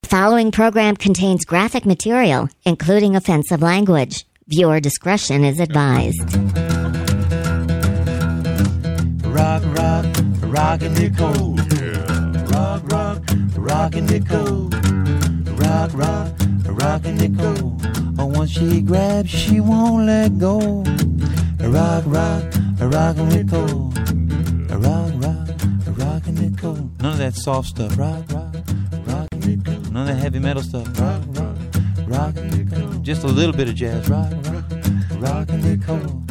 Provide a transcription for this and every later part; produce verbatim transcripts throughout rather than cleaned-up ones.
following program contains graphic material, including offensive language. Viewer discretion is advised. Rock, rock, rockin' Nicole. Rock, rock, rockin' Nicole. Rock, rock, rockin' Nicole. Oh, once she grabs, she won't let go. Rock, rock, rockin' Nicole. Rock, rock, rockin' Nicole. None of that soft stuff. Rock, rock, rockin' Nicole. None of that heavy metal stuff. Rock, rock, rockin' Nicole. Just a little bit of jazz. Rock, rock, rockin' Nicole.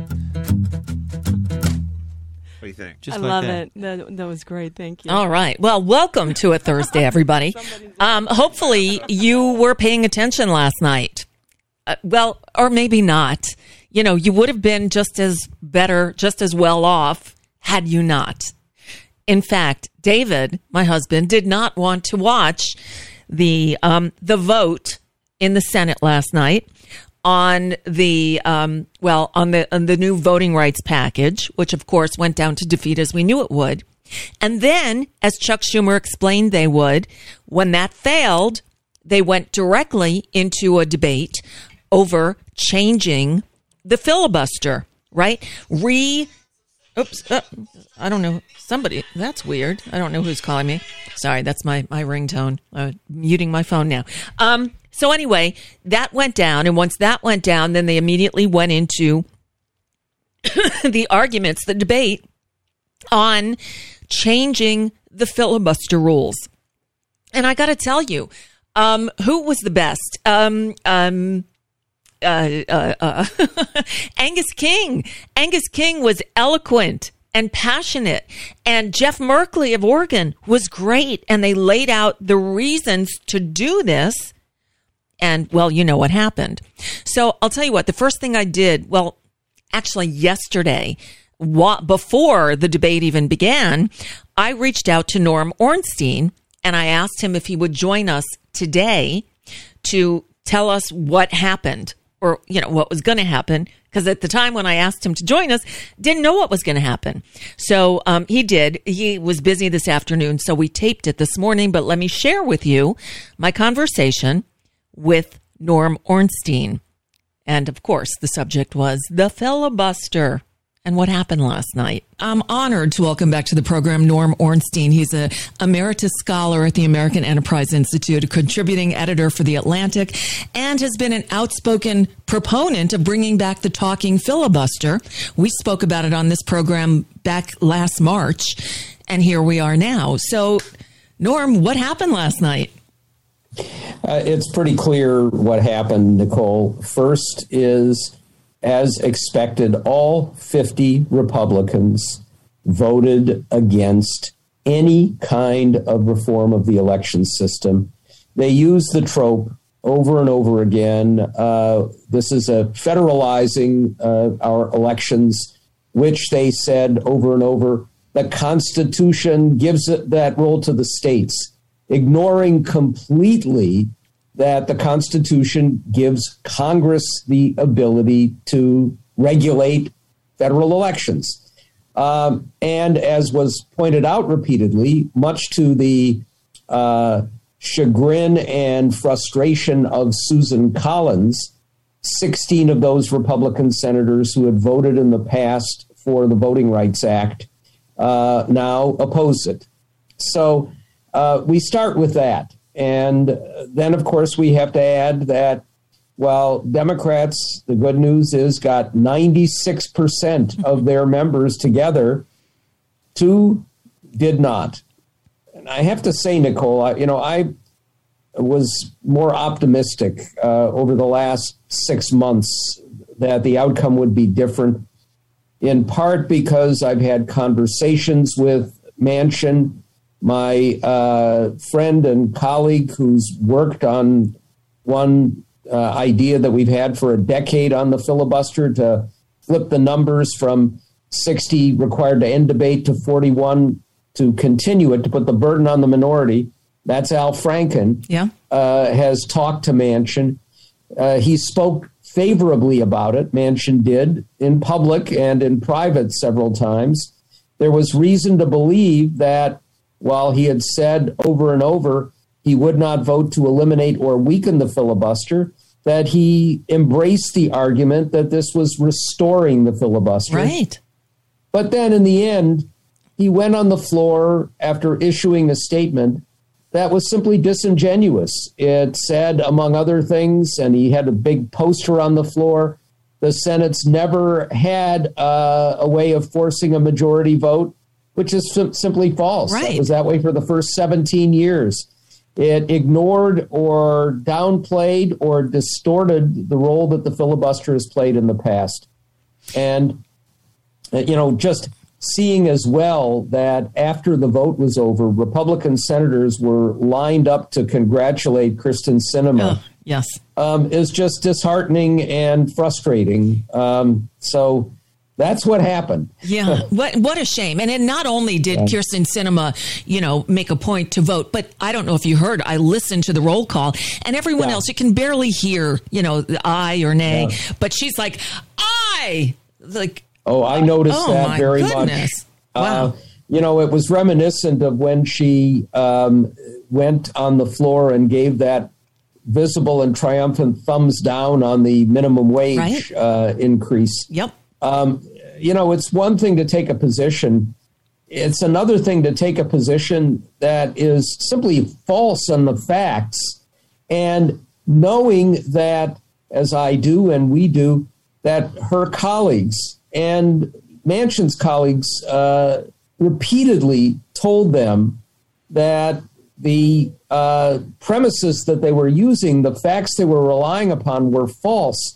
What do you think? Just I like love that. it. That, that was great. Thank you. All right. Well, welcome to a Thursday, everybody. Um, hopefully you were paying attention last night. Uh, well, or maybe not. You know, you would have been just as better, just as well off had you not. In fact, David, my husband, did not want to watch the um, the vote in the Senate last night on the um, well on the on the new voting rights package, which of course went down to defeat as we knew it would. And then, as Chuck Schumer explained they would, when that failed, they went directly into a debate over changing the filibuster, right? Re, oops, uh, I don't know. Somebody, that's weird. I don't know who's calling me. Sorry, that's my, my ringtone. Uh, muting my phone now. Um, so anyway, that went down. And once that went down, then they immediately went into the arguments, the debate on changing the filibuster rules. And I got to tell you, um, who was the best? Um, um, Uh, uh, uh, Angus King. Angus King was eloquent and passionate. And Jeff Merkley of Oregon was great. And they laid out the reasons to do this. And, well, you know what happened. So I'll tell you what, the first thing I did, well, actually yesterday, wa- before the debate even began, I reached out to Norm Ornstein and I asked him if he would join us today to tell us what happened. Or, you know, what was going to happen. Because at the time when I asked him to join us, didn't know what was going to happen. So um, he did. He was busy this afternoon, so we taped it this morning. But let me share with you my conversation with Norm Ornstein. And, of course, the subject was the filibuster. And what happened last night? I'm honored to welcome back to the program Norm Ornstein. He's a emeritus scholar at the American Enterprise Institute, a contributing editor for The Atlantic, and has been an outspoken proponent of bringing back the talking filibuster. We spoke about it on this program back last March, and here we are now. So, Norm, what happened last night? Uh, it's pretty clear what happened, Nicole. First is, as expected, all fifty Republicans voted against any kind of reform of the election system. They used the trope over and over again. Uh, this is a federalizing uh, our elections, which they said over and over, the Constitution gives it that role to the states, ignoring completely that the Constitution gives Congress the ability to regulate federal elections. Um, and as was pointed out repeatedly, much to the uh, chagrin and frustration of Susan Collins, sixteen of those Republican senators who had voted in the past for the Voting Rights Act uh, now oppose it. So uh, we start with that. And then, of course, we have to add that, well, Democrats, the good news is, got ninety-six percent of their members together. Two did not. And I have to say, Nicole, I, you know, I was more optimistic uh, over the last six months that the outcome would be different, in part because I've had conversations with Manchin, my uh, friend and colleague who's worked on one uh, idea that we've had for a decade on the filibuster to flip the numbers from sixty required to end debate to forty-one to continue it, to put the burden on the minority. That's Al Franken. Yeah. Uh, has talked to Manchin. Uh, he spoke favorably about it. Manchin did in public and in private several times. There was reason to believe that while he had said over and over he would not vote to eliminate or weaken the filibuster, that he embraced the argument that this was restoring the filibuster. Right. But then in the end, he went on the floor after issuing a statement that was simply disingenuous. It said, among other things, and he had a big poster on the floor, the Senate's never had uh, a way of forcing a majority vote, which is sim- simply false. Right. It was that way for the first seventeen years. It ignored or downplayed or distorted the role that the filibuster has played in the past. And, you know, just seeing as well that after the vote was over, Republican senators were lined up to congratulate Kyrsten Sinema. Oh, yes. Um, is just disheartening and frustrating. Um, so that's what happened. Yeah, what what a shame. And it not only did yeah. Kyrsten Sinema, you know, make a point to vote, but I don't know if you heard, I listened to the roll call, and everyone yeah. else, you can barely hear, you know, the aye or nay, yeah. but she's like, aye! Like, oh, I noticed oh, that my very goodness. much. Wow. Uh, you know, it was reminiscent of when she um, went on the floor and gave that visible and triumphant thumbs down on the minimum wage right? uh, increase. Yep. Um, you know, it's one thing to take a position. It's another thing to take a position that is simply false on the facts. And knowing that, as I do and we do, that her colleagues and Manchin's colleagues uh, repeatedly told them that the uh, premises that they were using, the facts they were relying upon, were false.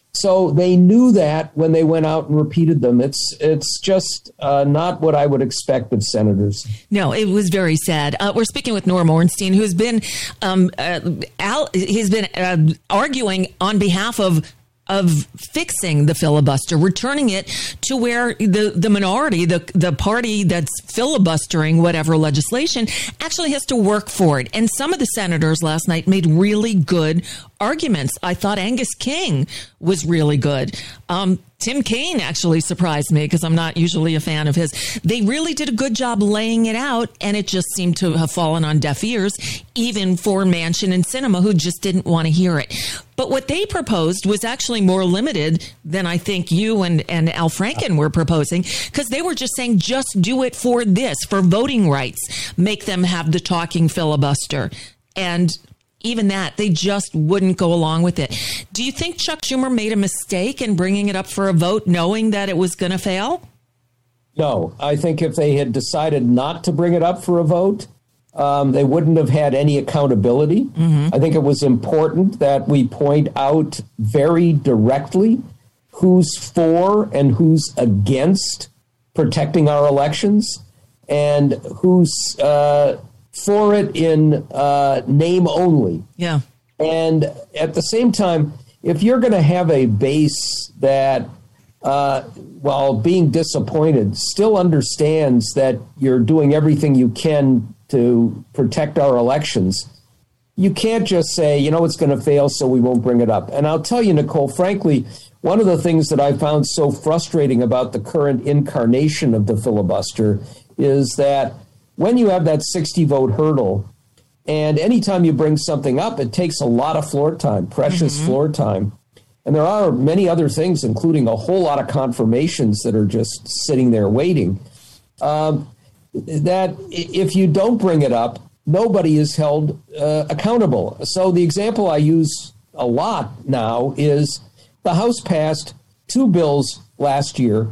So they knew that when they went out and repeated them. It's it's just uh, not what I would expect of senators. No, it was very sad. Uh, we're speaking with Norm Ornstein, who's been um, uh, Al, he's been uh, arguing on behalf of. of fixing the filibuster, returning it to where the, the minority, the the party that's filibustering whatever legislation, actually has to work for it. And some of the senators last night made really good arguments. I thought Angus King was really good. Um, Tim Kaine actually surprised me because I'm not usually a fan of his. They really did a good job laying it out, and it just seemed to have fallen on deaf ears, even for Manchin and Sinema, who just didn't want to hear it. But what they proposed was actually more limited than I think you and, and Al Franken were proposing, because they were just saying, just do it for this, for voting rights, make them have the talking filibuster. And even that, they just wouldn't go along with it. Do you think Chuck Schumer made a mistake in bringing it up for a vote, knowing that it was going to fail? No, I think if they had decided not to bring it up for a vote, um, they wouldn't have had any accountability. Mm-hmm. I think it was important that we point out very directly who's for and who's against protecting our elections, and who's uh, for it in uh, name only. Yeah. And at the same time, if you're going to have a base that, uh, while being disappointed, still understands that you're doing everything you can to protect our elections, you can't just say, you know, it's going to fail, so we won't bring it up. And I'll tell you, Nicole, frankly, one of the things that I found so frustrating about the current incarnation of the filibuster is that when you have that sixty vote hurdle, and anytime you bring something up, it takes a lot of floor time, precious mm-hmm. floor time. And there are many other things, including a whole lot of confirmations that are just sitting there waiting. Um, that if you don't bring it up, nobody is held uh, accountable. So the example I use a lot now is the House passed two bills last year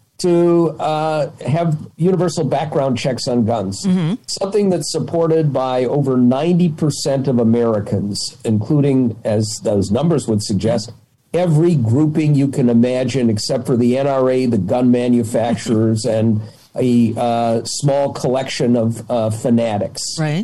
to uh, have universal background checks on guns, mm-hmm. something that's supported by over ninety percent of Americans, including, as those numbers would suggest, every grouping you can imagine except for the N R A, the gun manufacturers, and a uh, small collection of uh, fanatics. Right.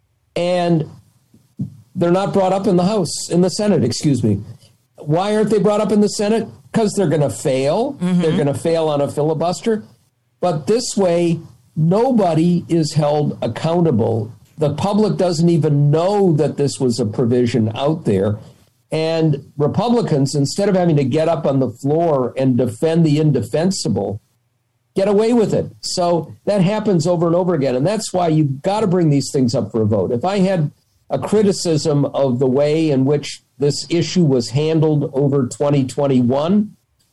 And they're not brought up in the House, in the Senate, excuse me. Why aren't they brought up in the Senate? Because they're going to fail. Mm-hmm. They're going to fail on a filibuster. But this way, nobody is held accountable. The public doesn't even know that this was a provision out there. And Republicans, instead of having to get up on the floor and defend the indefensible, get away with it. So that happens over and over again. And that's why you've got to bring these things up for a vote. If I had a criticism of the way in which this issue was handled over twenty twenty-one,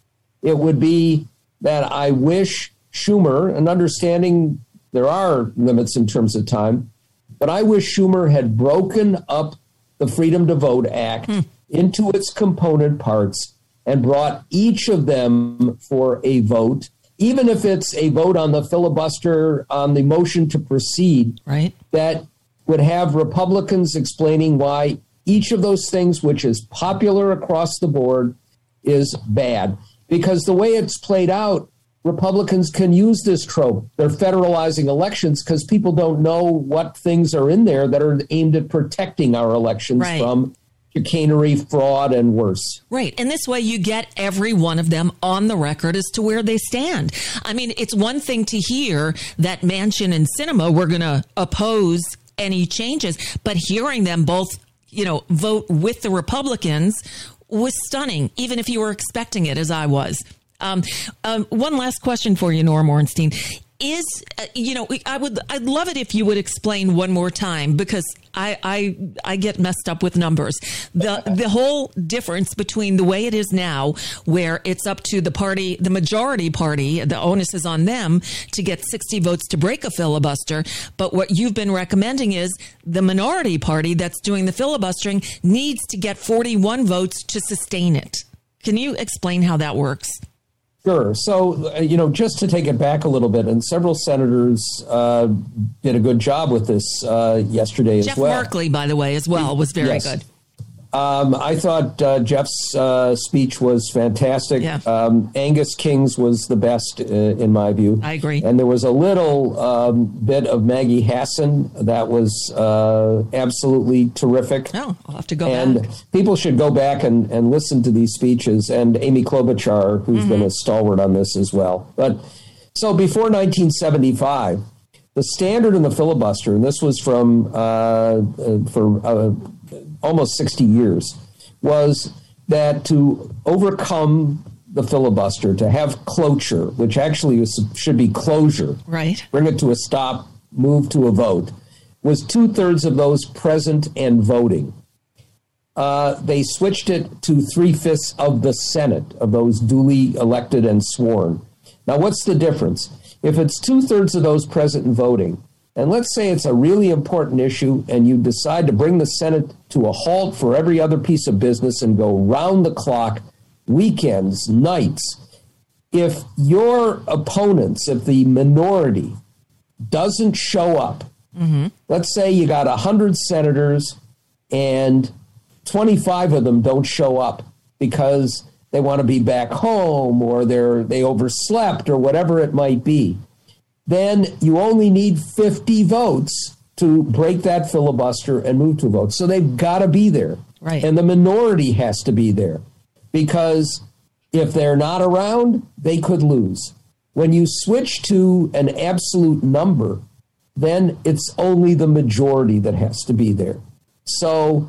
it would be that I wish Schumer, and understanding there are limits in terms of time, but I wish Schumer had broken up the Freedom to Vote Act hmm. into its component parts and brought each of them for a vote, even if it's a vote on the filibuster, on the motion to proceed, right, that would have Republicans explaining why each of those things, which is popular across the board, is bad. Because the way it's played out, Republicans can use this trope. They're federalizing elections because people don't know what things are in there that are aimed at protecting our elections right. from chicanery, fraud, and worse. Right. And this way you get every one of them on the record as to where they stand. I mean, it's one thing to hear that Manchin and Sinema were going to oppose any changes, but hearing them both, you know, vote with the Republicans was stunning, even if you were expecting it, as I was. Um, um, one last question for you, Norm Ornstein. Is, uh, you know, I would, I'd love it if you would explain one more time, because I, I, I get messed up with numbers. The, the whole difference between the way it is now, where it's up to the party, the majority party, the onus is on them to get sixty votes to break a filibuster. But what you've been recommending is the minority party that's doing the filibustering needs to get forty-one votes to sustain it. Can you explain how that works? Sure. So, uh, you know, just to take it back a little bit, and several senators uh, did a good job with this uh, yesterday Jeff as well. Jeff Merkley, by the way, as well, was very yes. good. Um, I thought uh, Jeff's uh, speech was fantastic. Yeah. Um, Angus King's was the best, uh, in my view. I agree. And there was a little um, bit of Maggie Hassan that was uh, absolutely terrific. Oh, I'll have to go and back. And people should go back and, and listen to these speeches. And Amy Klobuchar, who's mm-hmm. been a stalwart on this as well. But so before nineteen seventy-five, the standard in the filibuster, and this was from uh, uh, for uh, almost sixty years, was that to overcome the filibuster, to have cloture, which actually was, should be closure, right, bring it to a stop, move to a vote, was two-thirds of those present and voting. Uh, they switched it to three-fifths of the Senate, of those duly elected and sworn. Now, what's the difference? If it's two-thirds of those present and voting, and let's say it's a really important issue and you decide to bring the Senate to a halt for every other piece of business and go round the clock, weekends, nights, if your opponents, if the minority doesn't show up, mm-hmm. let's say you got one hundred senators and twenty-five of them don't show up because they want to be back home or they're they overslept or whatever it might be, then you only need fifty votes to break that filibuster and move to a vote. So they've got to be there. Right. And the minority has to be there, because if they're not around, they could lose. When you switch to an absolute number, then it's only the majority that has to be there. So,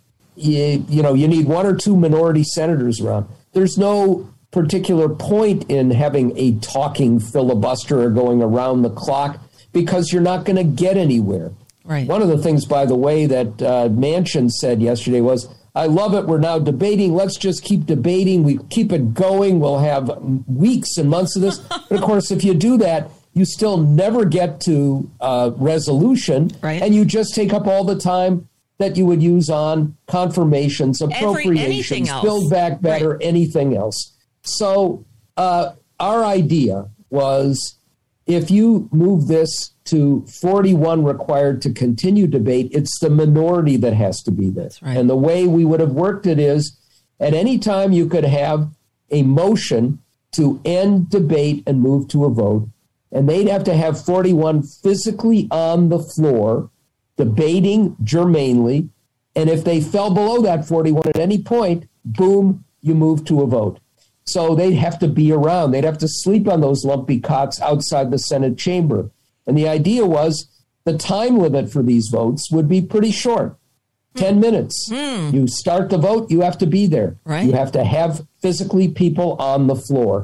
you, you know, you need one or two minority senators around. There's no particular point in having a talking filibuster or going around the clock, because you're not going to get anywhere. Right. One of the things, by the way, that uh, Manchin said yesterday was, I love it. We're now debating. Let's just keep debating. We keep it going. We'll have weeks and months of this. But of course, if you do that, you still never get to uh, resolution. Right. And you just take up all the time that you would use on confirmations, appropriations, Every, build back better, right. anything else. So uh, our idea was, if you move this to forty-one required to continue debate, it's the minority that has to be there. That's right. And the way we would have worked it is, at any time you could have a motion to end debate and move to a vote, and they'd have to have forty-one physically on the floor, debating germanely, and if they fell below that forty-one at any point, boom, you move to a vote. So they'd have to be around. They'd have to sleep on those lumpy cots outside the Senate chamber. And the idea was the time limit for these votes would be pretty short, ten minutes. Mm. You start the vote, you have to be there. Right. You have to have physically people on the floor.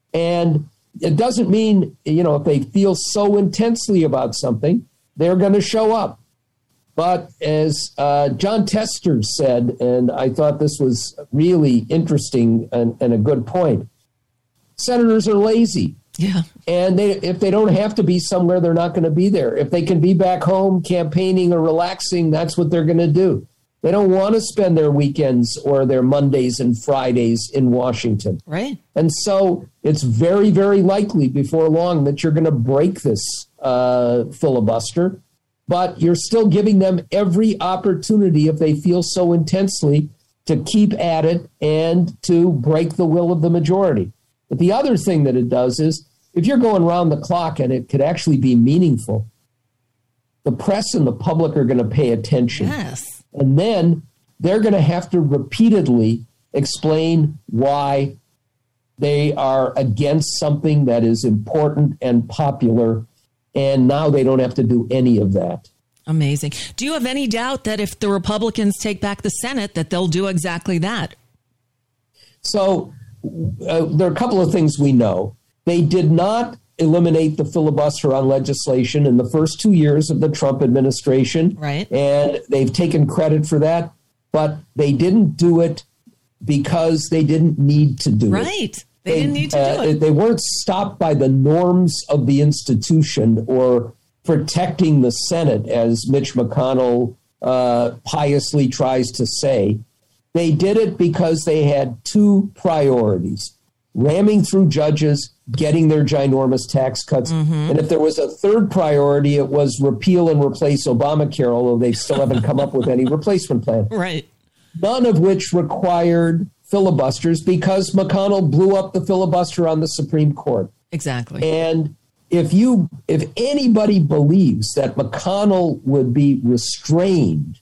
And it doesn't mean, you know, if they feel so intensely about something, they're going to show up. But as uh, John Tester said, and I thought this was really interesting and, and a good point, senators are lazy. Yeah. And they, if they don't have to be somewhere, they're not going to be there. If they can be back home campaigning or relaxing, that's what they're going to do. They don't want to spend their weekends or their Mondays and Fridays in Washington. Right. And so it's very, very likely before long that you're going to break this uh, filibuster. But you're still giving them every opportunity, if they feel so intensely, to keep at it and to break the will of the majority. But the other thing that it does is, if you're going around the clock and it could actually be meaningful, the press and the public are going to pay attention. Yes. And then they're going to have to repeatedly explain why they are against something that is important and popular. And now they don't have to do any of that. Amazing. Do you have any doubt that if the Republicans take back the Senate, that they'll do exactly that? So uh, there are a couple of things we know. They did not eliminate the filibuster on legislation in the first two years of the Trump administration. Right. And they've taken credit for that. But they didn't do it because they didn't need to do right. it. Right. They didn't need to uh, do it. They weren't stopped by the norms of the institution or protecting the Senate, as Mitch McConnell uh, piously tries to say. They did it because they had two priorities: ramming through judges, getting their ginormous tax cuts. Mm-hmm. And if there was a third priority, it was repeal and replace Obamacare, although they still haven't come up with any replacement plan. Right. None of which required filibusters, because McConnell blew up the filibuster on the Supreme Court. Exactly. And if you, if anybody believes that McConnell would be restrained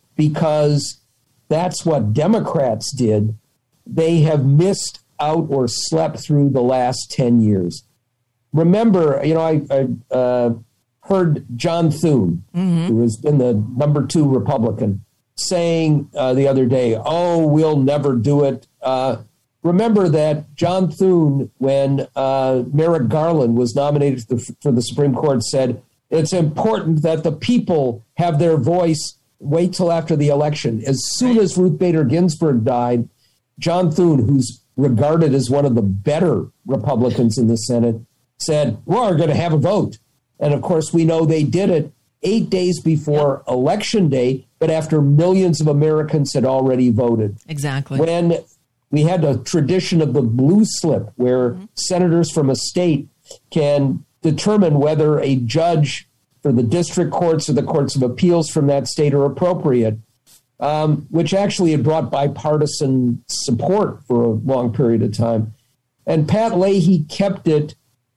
because that's what Democrats did, they have missed out or slept through the last ten years. Remember, you know, I, I uh, heard John Thune, mm-hmm. who has been the number two Republican, saying uh, the other day, oh, we'll never do it. Uh, remember that John Thune, when uh, Merrick Garland was nominated for the, for the Supreme Court, said, it's important that the people have their voice. Wait till after the election. As soon as Ruth Bader Ginsburg died, John Thune, who's regarded as one of the better Republicans in the Senate, said, we're going to have a vote. And of course, we know they did it eight days before yep. Election Day, but after millions of Americans had already voted. Exactly. When we had a tradition of the blue slip, where mm-hmm. senators from a state can determine whether a judge for the district courts or the courts of appeals from that state are appropriate, um, which actually had brought bipartisan support for a long period of time. And Pat Leahy kept it,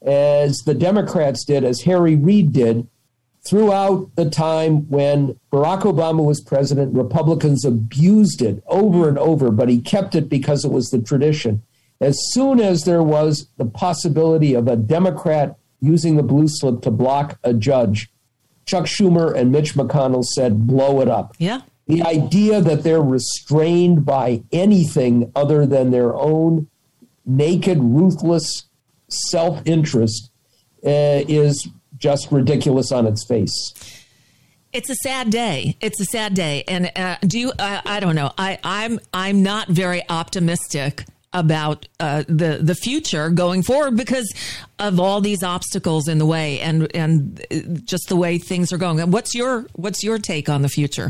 as the Democrats did, as Harry Reid did, throughout the time when Barack Obama was president. Republicans abused it over and over, but he kept it because it was the tradition. As soon as there was the possibility of a Democrat using the blue slip to block a judge, Chuck Schumer and Mitch McConnell said, blow it up. Yeah. The idea that they're restrained by anything other than their own naked, ruthless self-interest uh, is just ridiculous on its face. It's a sad day. It's a sad day. And uh, do you, uh, I don't know. I, I'm, I'm not very optimistic about uh, the, the future going forward because of all these obstacles in the way and, and just the way things are going. What's your, what's your take on the future?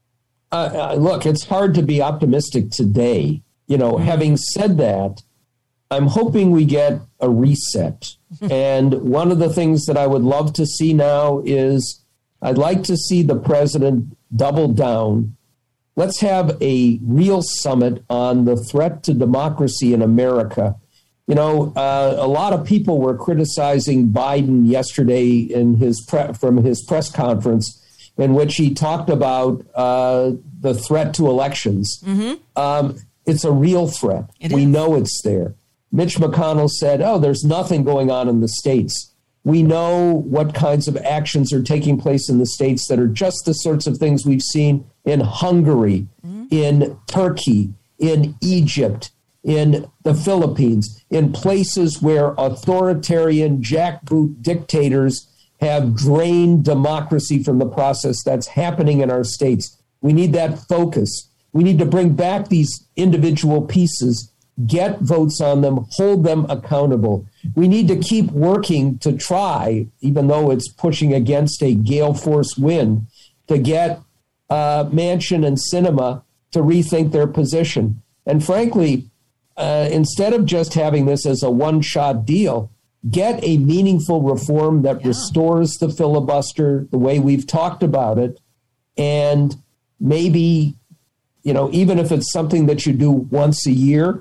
Uh, uh, look, it's hard to be optimistic today. You know, mm-hmm. having said that, I'm hoping we get a reset. And one of the things that I would love to see now is I'd like to see the president double down. Let's have a real summit on the threat to democracy in America. You know, uh, a lot of people were criticizing Biden yesterday in his pre- from his press conference, in which he talked about uh, the threat to elections. Mm-hmm. Um, it's a real threat. It we is. know it's there. Mitch McConnell said, oh, there's nothing going on in the states. We know what kinds of actions are taking place in the states that are just the sorts of things we've seen in Hungary, mm-hmm. in Turkey, in Egypt, in the Philippines, in places where authoritarian jackboot dictators have drained democracy from the process that's happening in our states. We need that focus. We need to bring back these individual pieces, get votes on them, hold them accountable. We need to keep working to try, even though it's pushing against a gale force wind, to get uh, Manchin and Sinema to rethink their position. And frankly, uh, instead of just having this as a one-shot deal, get a meaningful reform that yeah. restores the filibuster the way we've talked about it. And maybe, you know, even if it's something that you do once a year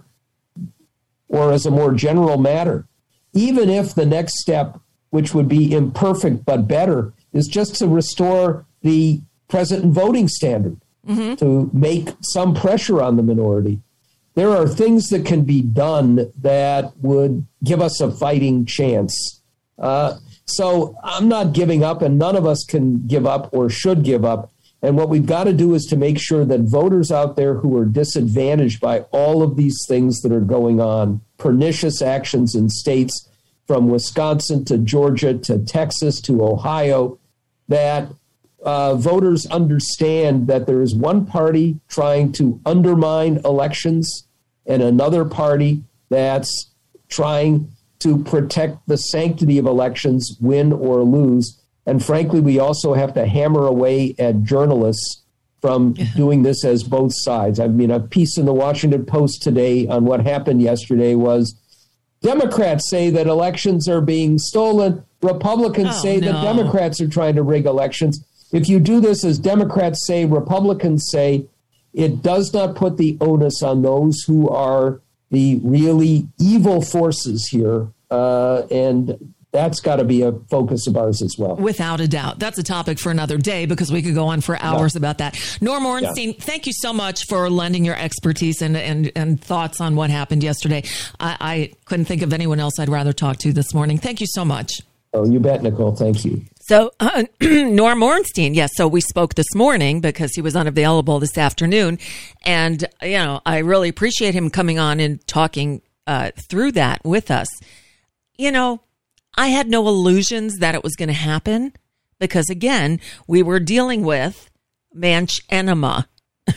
or as a more general matter, even if the next step, which would be imperfect but better, is just to restore the present voting standard, mm-hmm. to make some pressure on the minority. There are things that can be done that would give us a fighting chance. Uh, so I'm not giving up, and none of us can give up or should give up. And what we've got to do is to make sure that voters out there who are disadvantaged by all of these things that are going on, pernicious actions in states from Wisconsin to Georgia to Texas to Ohio, that uh, voters understand that there is one party trying to undermine elections and another party that's trying to protect the sanctity of elections, win or lose. And frankly, we also have to hammer away at journalists from yeah. doing this as both sides. I mean, a piece in the Washington Post today on what happened yesterday was Democrats say that elections are being stolen. Republicans oh, say no. that Democrats are trying to rig elections. If you do this as Democrats say, Republicans say, it does not put the onus on those who are the really evil forces here. Uh, and that's got to be a focus of ours as well. Without a doubt. That's a topic for another day because we could go on for hours yeah. about that. Norm Ornstein, yeah. thank you so much for lending your expertise and, and, and thoughts on what happened yesterday. I, I couldn't think of anyone else I'd rather talk to this morning. Thank you so much. Oh, you bet, Nicole. Thank you. So uh, Norm Ornstein, yes, so we spoke this morning because he was unavailable this afternoon. And, you know, I really appreciate him coming on and talking uh, through that with us. You know, I had no illusions that it was going to happen because, again, we were dealing with Manch Enema.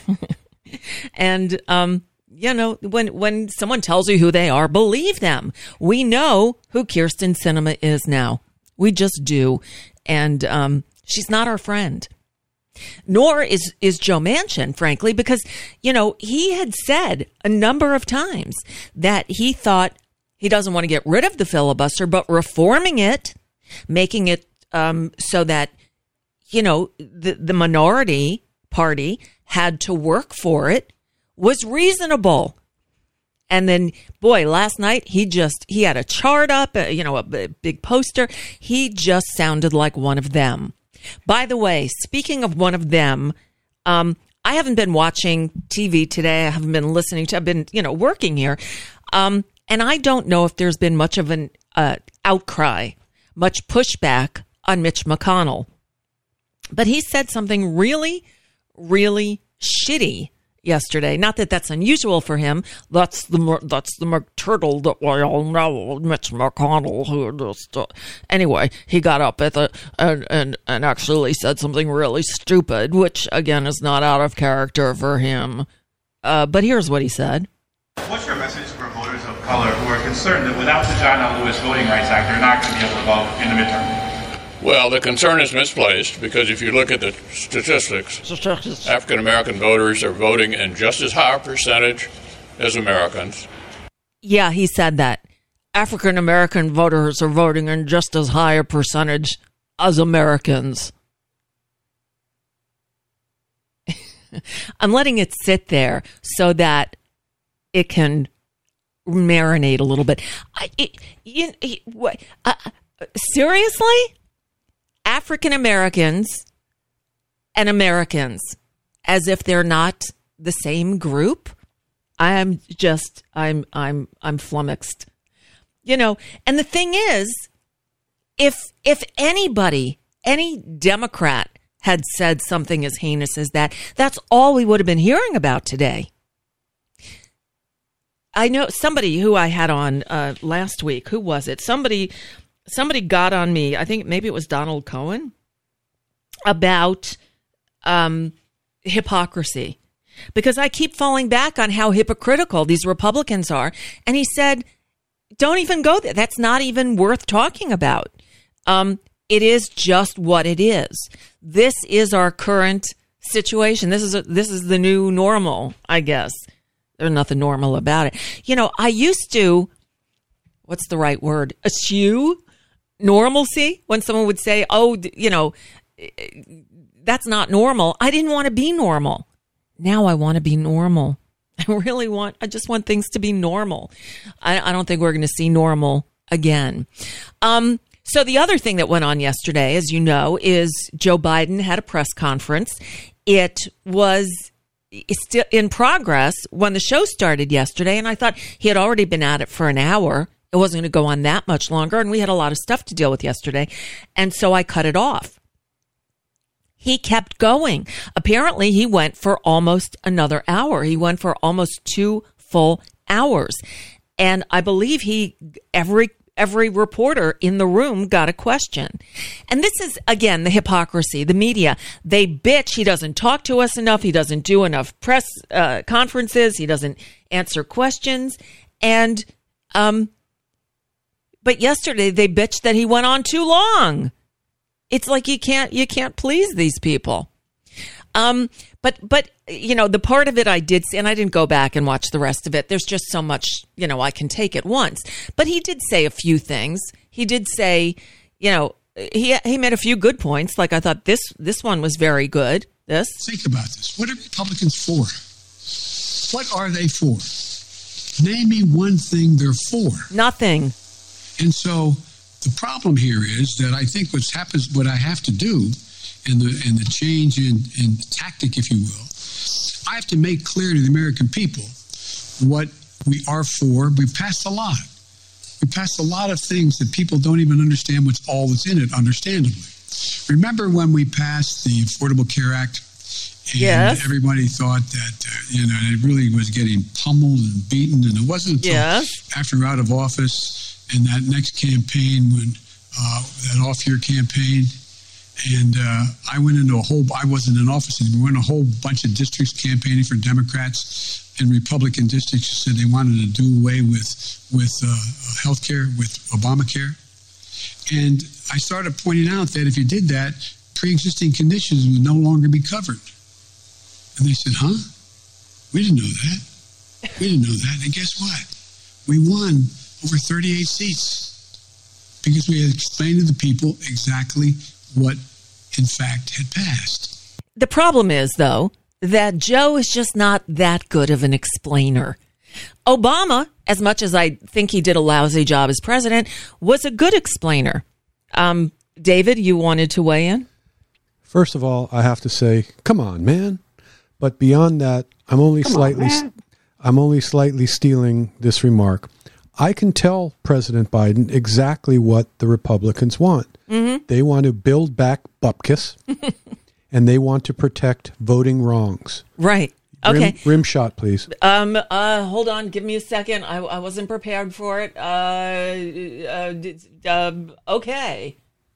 and, um, you know, when, when someone tells you who they are, believe them. We know who Kyrsten Sinema is now. We just do. And um, she's not our friend. Nor is, is Joe Manchin, frankly, because, you know, he had said a number of times that he thought he doesn't want to get rid of the filibuster, but reforming it, making it um, so that, you know, the, the minority party had to work for it was reasonable. And then, boy, last night he just, he had a chart up, uh, you know, a, a big poster. He just sounded like one of them. By the way, speaking of one of them, um, I haven't been watching T V today. I haven't been listening to, I've been, you know, working here. Um, and I don't know if there's been much of an uh, outcry, much pushback on Mitch McConnell. But he said something really, really shitty yesterday. Not that that's unusual for him. That's the that's the McTurtle that we all know, Mitch McConnell. Who just uh, anyway, he got up at the and, and and actually said something really stupid, which again is not out of character for him. Uh, but here's what he said. What's your message for voters of color who are concerned that without the John L. Lewis Voting Rights Act, they're not going to be able to vote in the midterm? Well, the concern is misplaced because if you look at the statistics, African-American voters are voting in just as high a percentage as Americans. Yeah, he said that. African-American voters are voting in just as high a percentage as Americans. I'm letting it sit there so that it can marinate a little bit. I, it, you, what, uh, seriously? African Americans and Americans, as if they're not the same group. I'm just, I'm, I'm, I'm flummoxed. You know, and the thing is, if, if anybody, any Democrat had said something as heinous as that, that's all we would have been hearing about today. I know somebody who I had on uh, last week. Who was it? Somebody somebody got on me, I think maybe it was Donald Cohen, about um, hypocrisy. Because I keep falling back on how hypocritical these Republicans are. And he said, don't even go there. That's not even worth talking about. Um, it is just what it is. This is our current situation. This is a, this is the new normal, I guess. There's nothing normal about it. You know, I used to, what's the right word? Eschew normalcy. When someone would say, oh, you know, that's not normal. I didn't want to be normal. Now I want to be normal. I really want, I just want things to be normal. I, I don't think we're going to see normal again. Um, so the other thing that went on yesterday, as you know, is Joe Biden had a press conference. It was still in progress when the show started yesterday, and I thought he had already been at it for an hour. It wasn't going to go on that much longer, and we had a lot of stuff to deal with yesterday, and so I cut it off. He kept going. Apparently, he went for almost another hour. He went for almost two full hours. And I believe he, every, every reporter in the room got a question. And this is, again, the hypocrisy, the media. They bitch. He doesn't talk to us enough. He doesn't do enough press uh, conferences. He doesn't answer questions. And, um, but yesterday they bitched that he went on too long. It's like you can't you can't please these people. Um, but but you know, the part of it I did see, and I didn't go back and watch the rest of it. There's just so much, you know, I can take at once. But he did say a few things. He did say, you know, he he made a few good points. Like I thought this this one was very good. This. Think about this. What are Republicans for? What are they for? Name me one thing they're for. Nothing. And so the problem here is that I think what's happens, what I have to do, and the and the change in, in tactic, if you will, I have to make clear to the American people what we are for. We've passed a lot. We passed a lot of things that people don't even understand what's all that's in it, understandably. Remember when we passed the Affordable Care Act? And yes. Everybody thought that, uh, you know, it really was getting pummeled and beaten. And it wasn't until yes. after we're out of office in that next campaign, when uh, that off-year campaign, and uh, I went into a whole, I wasn't in office anymore, we went in a whole bunch of districts campaigning for Democrats and Republican districts who said they wanted to do away with, with uh, health care, with Obamacare. And I started pointing out that if you did that, pre-existing conditions would no longer be covered. And they said, huh? We didn't know that. We didn't know that. And guess what? We won over thirty-eight seats because we had explained to the people exactly what, in fact, had passed. The problem is, though, that Joe is just not that good of an explainer. Obama, as much as I think he did a lousy job as president, was a good explainer. Um, David, you wanted to weigh in? First of all, I have to say, come on, man. But beyond that, I'm only come slightly on, I'm only slightly stealing this remark. I can tell President Biden exactly what the Republicans want. Mm-hmm. They want to build back bupkis, and they want to protect voting wrongs. Right. Okay. Rim, rim shot, please. Um. Uh. Hold on. Give me a second. I, I wasn't prepared for it. Uh. uh, uh okay.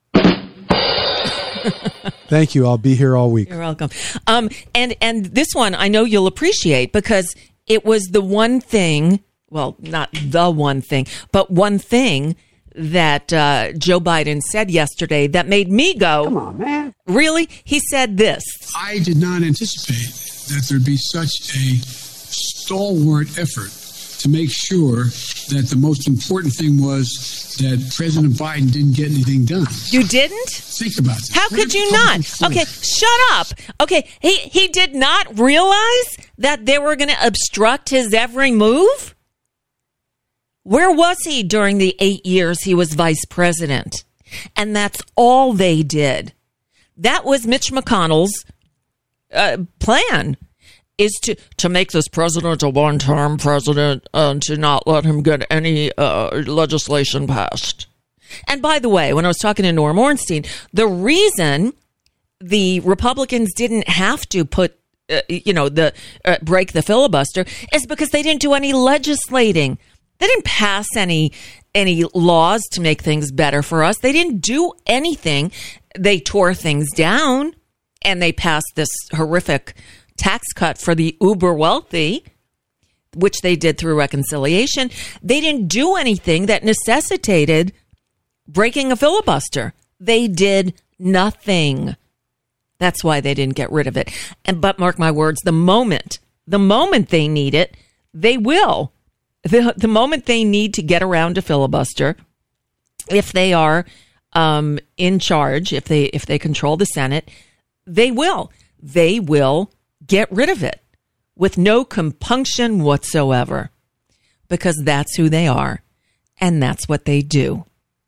Thank you. I'll be here all week. You're welcome. Um. And and this one I know you'll appreciate because it was the one thing. Well, not the one thing, but one thing that uh, Joe Biden said yesterday that made me go, come on, man. Really? He said this. I did not anticipate that there'd be such a stalwart effort to make sure that the most important thing was that President Biden didn't get anything done. You didn't? Think about this. How could you not? Okay, shut up. Okay, he, he did not realize that they were going to obstruct his every move? Where was he during the eight years he was vice president? And that's all they did. That was Mitch McConnell's uh, plan, is to, to make this president a one-term president and to not let him get any uh, legislation passed. And by the way, when I was talking to Norm Ornstein, the reason the Republicans didn't have to put, uh, you know, the uh, break the filibuster is because they didn't do any legislating. They didn't pass any any laws to make things better for us. They didn't do anything. They tore things down, and they passed this horrific tax cut for the uber wealthy, which they did through reconciliation. They didn't do anything that necessitated breaking a filibuster. They did nothing. That's why they didn't get rid of it. And but mark my words, the moment, the moment they need it, they will. The, the moment they need to get around a filibuster, if they are um, in charge, if they if they control the Senate, they will. They will get rid of it with no compunction whatsoever, because that's who they are, and that's what they do.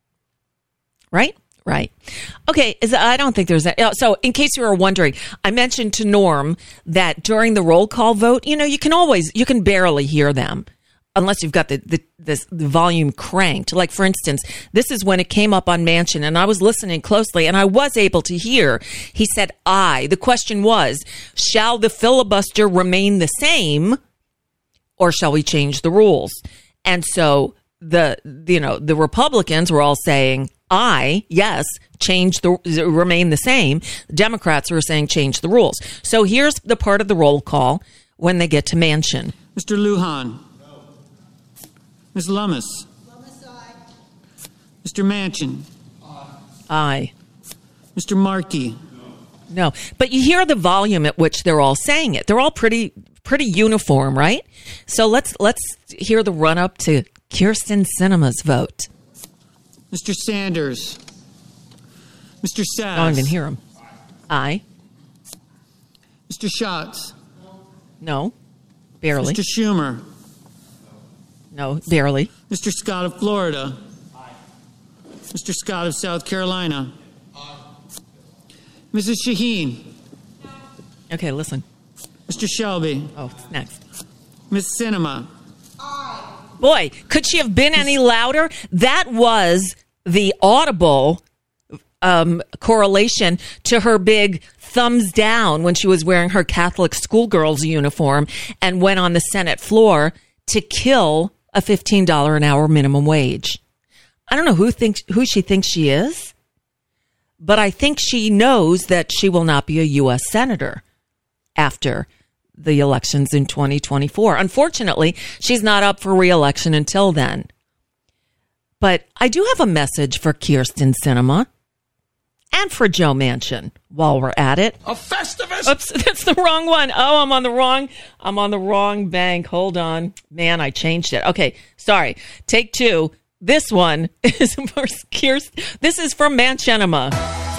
Right? Right. Okay, is, I don't think there's a, so in case you were wondering, I mentioned to Norm that during the roll call vote, you know, you can always, you can barely hear them unless you've got the, the, this, the volume cranked. Like, for instance, this is when it came up on Manchin, and I was listening closely, and I was able to hear. He said, I. The question was, shall the filibuster remain the same, or shall we change the rules? And so the, you know, the Republicans were all saying, I, yes, change the, remain the same. Democrats were saying change the rules. So here's the part of the roll call when they get to Manchin. Mister Lujan. No. Miz Lummis. Lummis, aye. Mister Manchin. Aye. Aye. Mister Markey. No. No. But you hear the volume at which they're all saying it. They're all pretty pretty uniform, right? So let's let's hear the run up to Kyrsten Sinema's vote. Mister Sanders. Mister Sass. I don't even hear him. Aye. Mister Schatz. No, barely. Mister Schumer. No, barely. Mister Scott of Florida. Aye. Mister Scott of South Carolina. Aye. Missus Shaheen. Okay, listen. Mister Shelby. Oh, next. Miz Sinema. Boy, could she have been any louder? That was the audible um, correlation to her big thumbs down when she was wearing her Catholic schoolgirl's uniform and went on the Senate floor to kill a fifteen dollars an hour minimum wage. I don't know who thinks who she thinks she is, but I think she knows that she will not be a U S senator after the elections in twenty twenty-four. Unfortunately, she's not up for re-election until then. But I do have a message for Kyrsten Sinema and for Joe Manchin while we're at it. A Festivus! Oops, that's the wrong one. Oh, I'm on the wrong, I'm on the wrong bank. Hold on. Man, I changed it. Okay, sorry. Take two. This one is for Kyrsten. This is from Manchinema.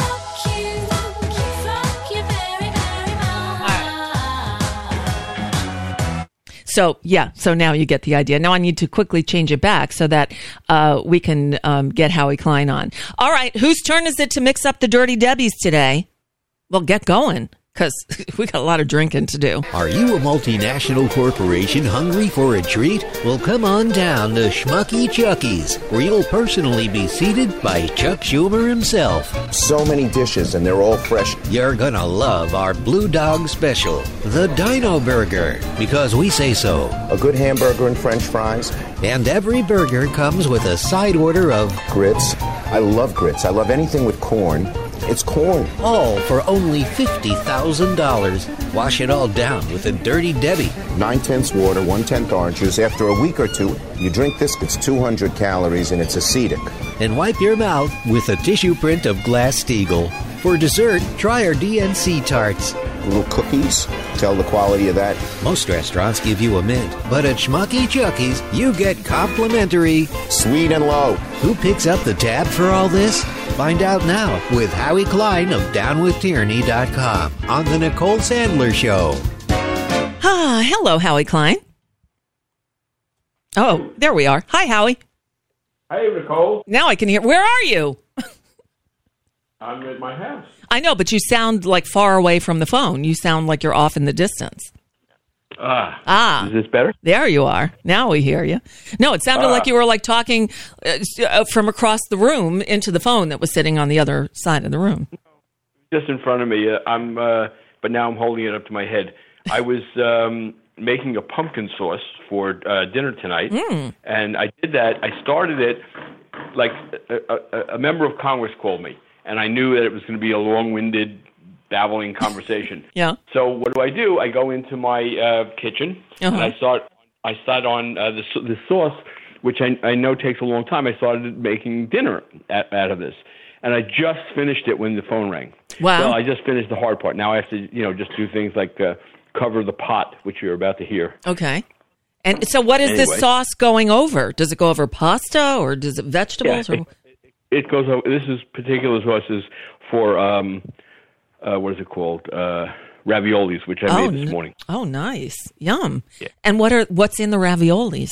So, yeah, so now you get the idea. Now I need to quickly change it back so that uh, we can um, get Howie Klein on. All right, whose turn is it to mix up the Dirty Debbies today? Well, get going, because we got a lot of drinking to do. Are you a multinational corporation hungry for a treat? Well, come on down to Schmucky Chucky's, where you'll personally be seated by Chuck Schumer himself. So many dishes, and they're all fresh. You're gonna love our Blue Dog Special, the Dino Burger, because we say so. A good hamburger and French fries. And every burger comes with a side order of grits. I love grits. I love anything with corn. It's corn. All for only fifty thousand dollars. Wash it all down with a Dirty Debbie. Nine-tenths water, one-tenth orange juice. After a week or two, you drink this, it's two hundred calories, and it's acidic. And wipe your mouth with a tissue print of Glass-Steagall. For dessert, try our D N C tarts. Little cookies. Tell the quality of that. Most restaurants give you a mint, but at Schmucky Chucky's, you get complimentary sweet and low. Who picks up the tab for all this? Find out now with Howie Klein of down with tyranny dot com on the Nicole Sandler Show. Ah, hello, Howie Klein. Oh, there we are. Hi, Howie. Hey, Nicole. Now I can hear. Where are you? I'm at my house. I know, but you sound like far away from the phone. You sound like you're off in the distance. Ah. Ah. Is this better? There you are. Now we hear you. No, it sounded uh, like you were like talking uh, from across the room into the phone that was sitting on the other side of the room. Just in front of me. Uh, I'm, uh, but now I'm holding it up to my head. I was, um, making a pumpkin sauce for uh, dinner tonight, Mm. and I did that. I started it like a, a, a member of Congress called me, and I knew that it was going to be a long-winded, babbling conversation. Yeah. So what do I do? I go into my uh, kitchen Uh-huh. and I start. I start on uh, the the sauce, which I, I know takes a long time. I started making dinner at, out of this, and I just finished it when the phone rang. Wow. Well, I just finished the hard part. Now I have to, you know, just do things like uh, cover the pot, which you're about to hear. Okay. And so what is Anyway. this sauce going over? Does it go over pasta or does it vegetables? Yeah, or it, it goes over. This is particular sauce is for um, uh, what is it called? Uh, raviolis, which I oh, made this n- morning. Oh, nice. Yum. Yeah. And what are what's in the raviolis?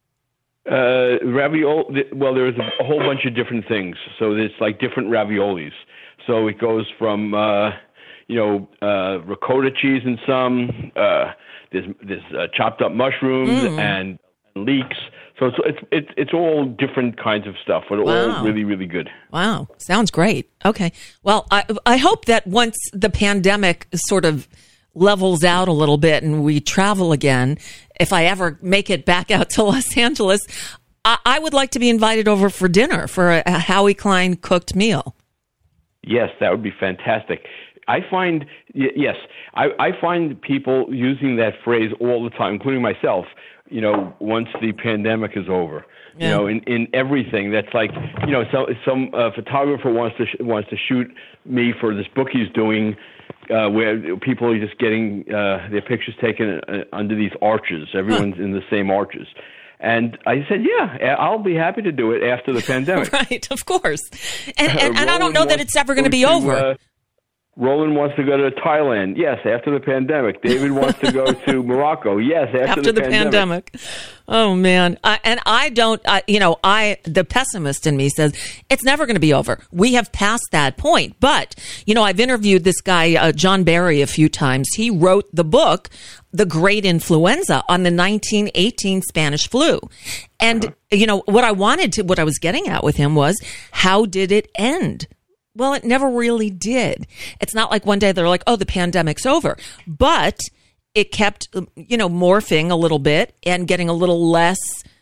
Uh, ravioli. Well, there's a, a whole bunch of different things. So there's like different raviolis. So it goes from uh, you know uh, ricotta cheese in some. Uh, there's there's uh, chopped up mushrooms Mm. and leeks. So it's it's it's it's all different kinds of stuff, but Wow. all really really good. Wow. Sounds great. Okay. Well, I I hope that once the pandemic sort of levels out a little bit and we travel again, if I ever make it back out to Los Angeles, I, I would like to be invited over for dinner for a, a Howie Klein cooked meal. Yes, that would be fantastic. I find, y- yes, I, I find people using that phrase all the time, including myself, you know, once the pandemic is over. You Yeah. know, in, in everything. That's like, you know, so, some uh, photographer wants to sh- wants to shoot me for this book he's doing, uh, where people are just getting uh, their pictures taken uh, under these arches. Everyone's in the same arches. And I said, yeah, I'll be happy to do it after the pandemic. Right, of course. And, and, and I don't Roland know that wants it's ever going to be go over. uh, Roland wants to go to Thailand. Yes, after the pandemic. David wants to go to Morocco. Yes, after, after the, the pandemic. pandemic. Oh man. I, and I don't, I, you know, I, the pessimist in me says it's never going to be over. We have passed that point. But, you know, I've interviewed this guy, uh, John Barry, a few times. He wrote the book, The Great Influenza, on the nineteen eighteen Spanish flu. And, you know, what I wanted to, what I was getting at with him was, how did it end? Well, it never really did. It's not like one day they're like, oh, the pandemic's over. But it kept, you know, morphing a little bit and getting a little less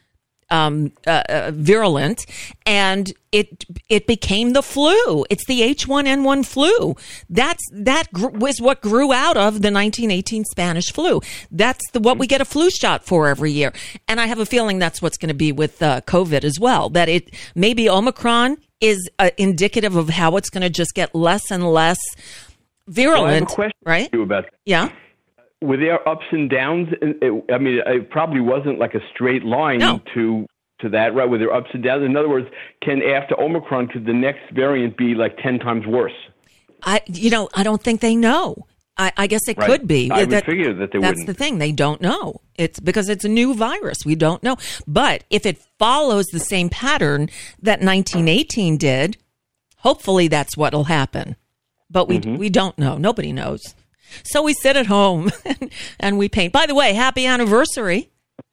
um, uh, uh, virulent. And it it became the flu. It's the H one N one flu. That's That gr- was what grew out of the nineteen eighteen Spanish flu. That's the, what we get a flu shot for every year. And I have a feeling that's what's going to be with uh, COVID as well, that it maybe Omicron is uh, indicative of how it's going to just get less and less virulent, Well, I have a question right? for you about that. Yeah. Were there ups and downs? It, I mean, it probably wasn't like a straight line No. to to that, right? Were there ups and downs? In other words, can after Omicron, could the next variant be like ten times worse? I, you know, I don't think they know. I, I guess it Right. could be. I would figure that they That's wouldn't. the thing. They don't know. It's because it's a new virus. We don't know. But if it follows the same pattern that nineteen eighteen did, hopefully that's what'll happen. But we Mm-hmm. we don't know. Nobody knows. So we sit at home and, and we paint. By the way, happy anniversary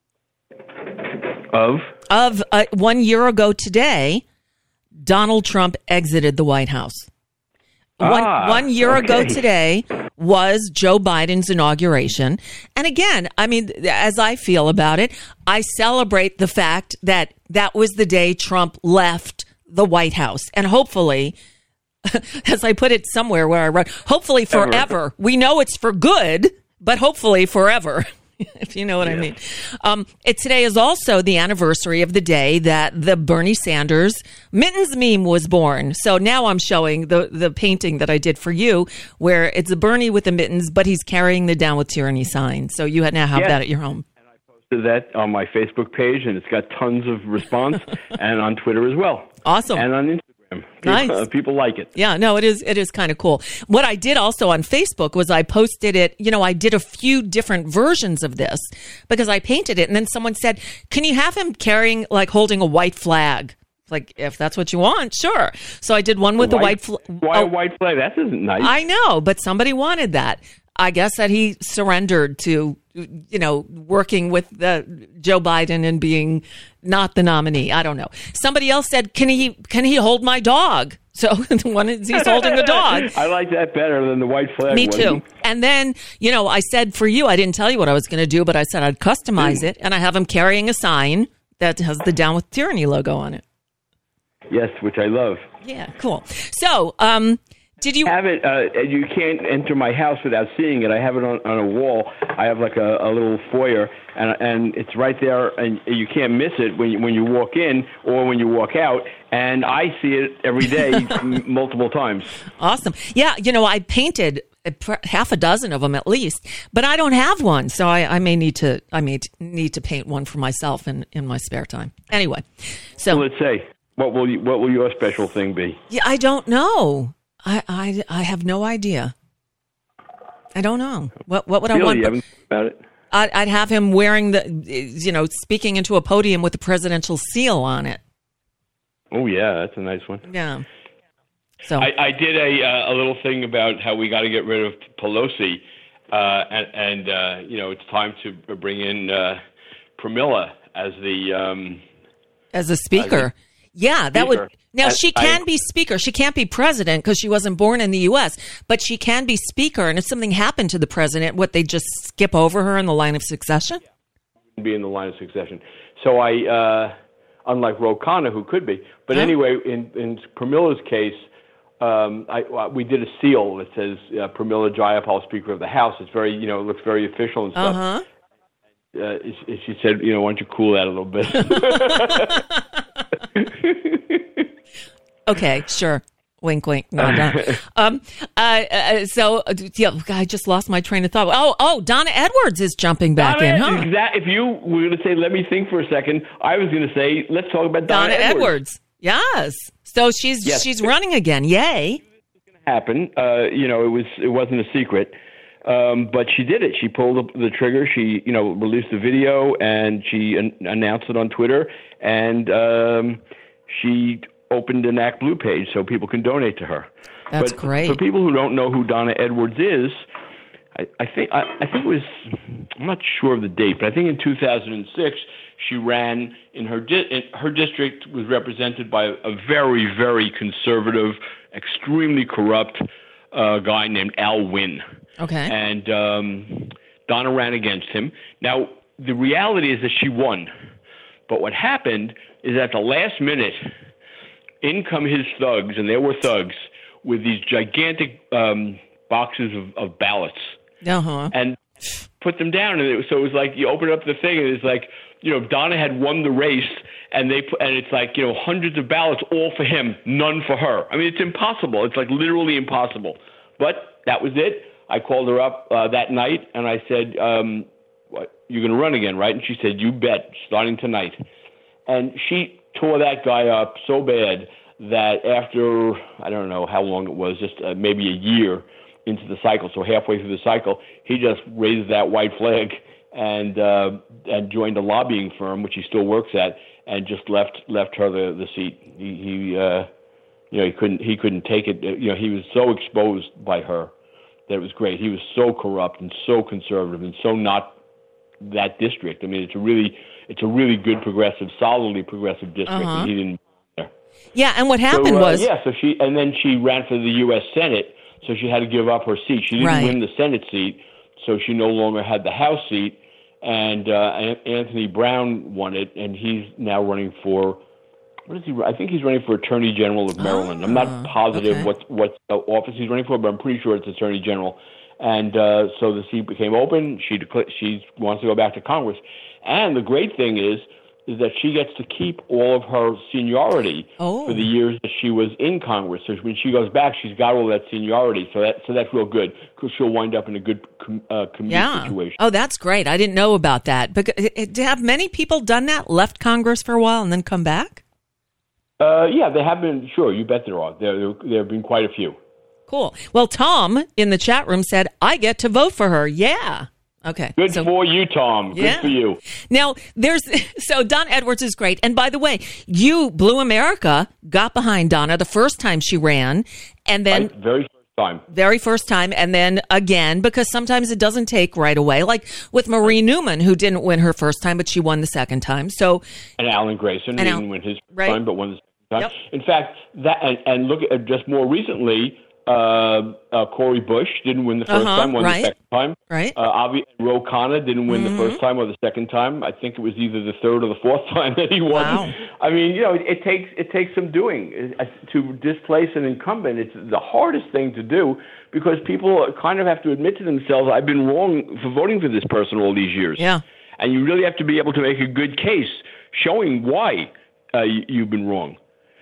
Of? of uh, one year ago today, Donald Trump exited the White House. One, Ah, one year ago okay. today was Joe Biden's inauguration. And again, I mean, as I feel about it, I celebrate the fact that that was the day Trump left the White House. And hopefully, as I put it somewhere where I wrote, hopefully forever. We know it's for good, but hopefully forever. If you know what I mean. Um, it, today is also the anniversary of the day that the Bernie Sanders mittens meme was born. So now I'm showing the, the painting that I did for you, where it's a Bernie with the mittens, but he's carrying the Down with Tyranny sign. So you now have Yes. that at your home. To that on my Facebook page, and it's got tons of response, and on Twitter as well. Awesome. And on Instagram. People, Nice. uh, people like it. Yeah, no, it is. It is kind of cool. What I did also on Facebook was I posted it. You know, I did a few different versions of this because I painted it, and then someone said, "Can you have him carrying, like, holding a white flag?" Like, if that's what you want, sure. So I did one with the white, flag. Why a white flag? That isn't nice. I know, but somebody wanted that. I guess that he surrendered to, you know, working with the Joe Biden and being not the nominee. I don't know. Somebody else said, "Can he can he hold my dog?" So one is he's holding the dog. I like that better than the white flag. Me one. too. And then, you know, I said for you, I didn't tell you what I was going to do, but I said I'd customize it, and I have him carrying a sign that has the Down with Tyranny logo on it. Yes, which I love. Yeah, cool. So, um, did you have it? Uh, you can't enter my house without seeing it. I have it on, on a wall. I have like a, a little foyer, and and it's right there, and you can't miss it when you, when you walk in or when you walk out. And I see it every day, m- multiple times. Awesome. Yeah, you know, I painted half a dozen of them at least, but I don't have one, so I, I may need to. I may t- need to paint one for myself in, in my spare time. Anyway, so well, let's say what will you, what will your special thing be? Yeah, I don't know. I, I, I have no idea. I don't know. What what would really? I want? You haven't thought about it? I'd, I'd have him wearing the, you know, speaking into a podium with the presidential seal on it. Oh yeah, that's a nice one. Yeah. So I, I did a uh, a little thing about how we got to get rid of Pelosi, uh, and, and uh, you know it's time to bring in uh, Pramila as the um, as a speaker. As a yeah, that speaker. would. Now, I, she can I, be speaker. She can't be president because she wasn't born in the U S, but she can be speaker. And if something happened to the president, what, they just skip over her in the line of succession? Be in the line of succession. So I, uh, unlike Ro Khanna, who could be. But huh? anyway, in, in Pramila's case, um, I, we did a seal that says uh, Pramila Jayapal, Speaker of the House. It's very, you know, it looks very official and stuff. Uh-huh. Uh, she said, you know, why don't you cool that a little bit? Okay, sure. Wink, wink. No, no. um, uh, uh, so, uh, yeah, I just lost my train of thought. Oh, oh, Donna Edwards is jumping back Donna, in, huh? That, if you were going to say, let me think for a second, I was going to say, let's talk about Donna, Donna Edwards. Edwards. Yes. So she's yes. she's running again. Yay. Happen. Uh, you know, it was it wasn't a secret. Um, but she did it. She pulled the trigger. She, you know, released the video and she an- announced it on Twitter. And um, she opened an Act Blue page so people can donate to her. That's but great. For people who don't know who Donna Edwards is, I, I think I, I think it was, I'm not sure of the date, but I think in two thousand six she ran in her di- in, her district was represented by a very very conservative, extremely corrupt uh, guy named Al Wynn. Okay. And um, Donna ran against him. Now the reality is that she won, but what happened is at the last minute, in come his thugs, and there were thugs with these gigantic um, boxes of, of ballots. Uh-huh. And put them down, and it was, so it was like you open up the thing, and it's like, you know, Donna had won the race, and they put, and it's like, you know, hundreds of ballots, all for him, none for her. I mean, it's impossible. It's like literally impossible. But that was it. I called her up uh, that night, and I said, um, "What? You're going to run again, right?" And she said, "You bet, starting tonight." And she tore that guy up so bad that after, I don't know how long it was, just uh, maybe a year into the cycle, so halfway through the cycle, he just raised that white flag and uh, and joined a lobbying firm, which he still works at, and just left left her the, the seat. He, he uh, you know, he couldn't he couldn't take it. You know, he was so exposed by her that it was great. He was so corrupt and so conservative and so not that district. I mean, it's a really it's a really good progressive, solidly progressive district, Uh-huh. and he didn't. Yeah, and what happened so, uh, was yeah. So she and then she ran for the U S Senate, so she had to give up her seat. She didn't Right. win the Senate seat, so she no longer had the House seat. And uh, An- Anthony Brown won it, and he's now running for what is he? I think he's running for Attorney General of Maryland. I'm not positive okay. what what uh, office he's running for, but I'm pretty sure it's Attorney General. And uh, so the seat became open. She decla- she wants to go back to Congress, and the great thing is. is that she gets to keep all of her seniority oh. for the years that she was in Congress. So when she goes back, she's got all that seniority. So that so that's real good because she'll wind up in a good com- uh, commute yeah. situation. Oh, that's great. I didn't know about that. But have many people done that? Left Congress for a while and then come back? Uh, yeah, there have been. Sure, you bet there are. There, there, there have been quite a few. Cool. Well, Tom in the chat room said, I get to vote for her. Yeah. Okay. Good so, for you, Tom. Good yeah. for you. Now, there's so Don Edwards is great. And by the way, you, Blue America, got behind Donna the first time she ran. And then Right, very first time. Very first time, and then again, because sometimes it doesn't take right away. Like with Marie Newman, who didn't win her first time, but she won the second time. So, and Alan Grayson and didn't Al- win his first right. time, but won the second time. Yep. In fact, that and, and look at just more recently, uh, uh, Corey Bush didn't win the first Uh-huh, time, won right. the second time. Right. Uh, Avi Ro Khanna didn't win Mhm. the first time or the second time. I think it was either the third or the fourth time that he won. Wow. I mean, you know, it, it takes it takes some doing uh, to displace an incumbent. It's the hardest thing to do because people kind of have to admit to themselves, "I've been wrong for voting for this person all these years." Yeah. And you really have to be able to make a good case showing why uh, you, you've been wrong.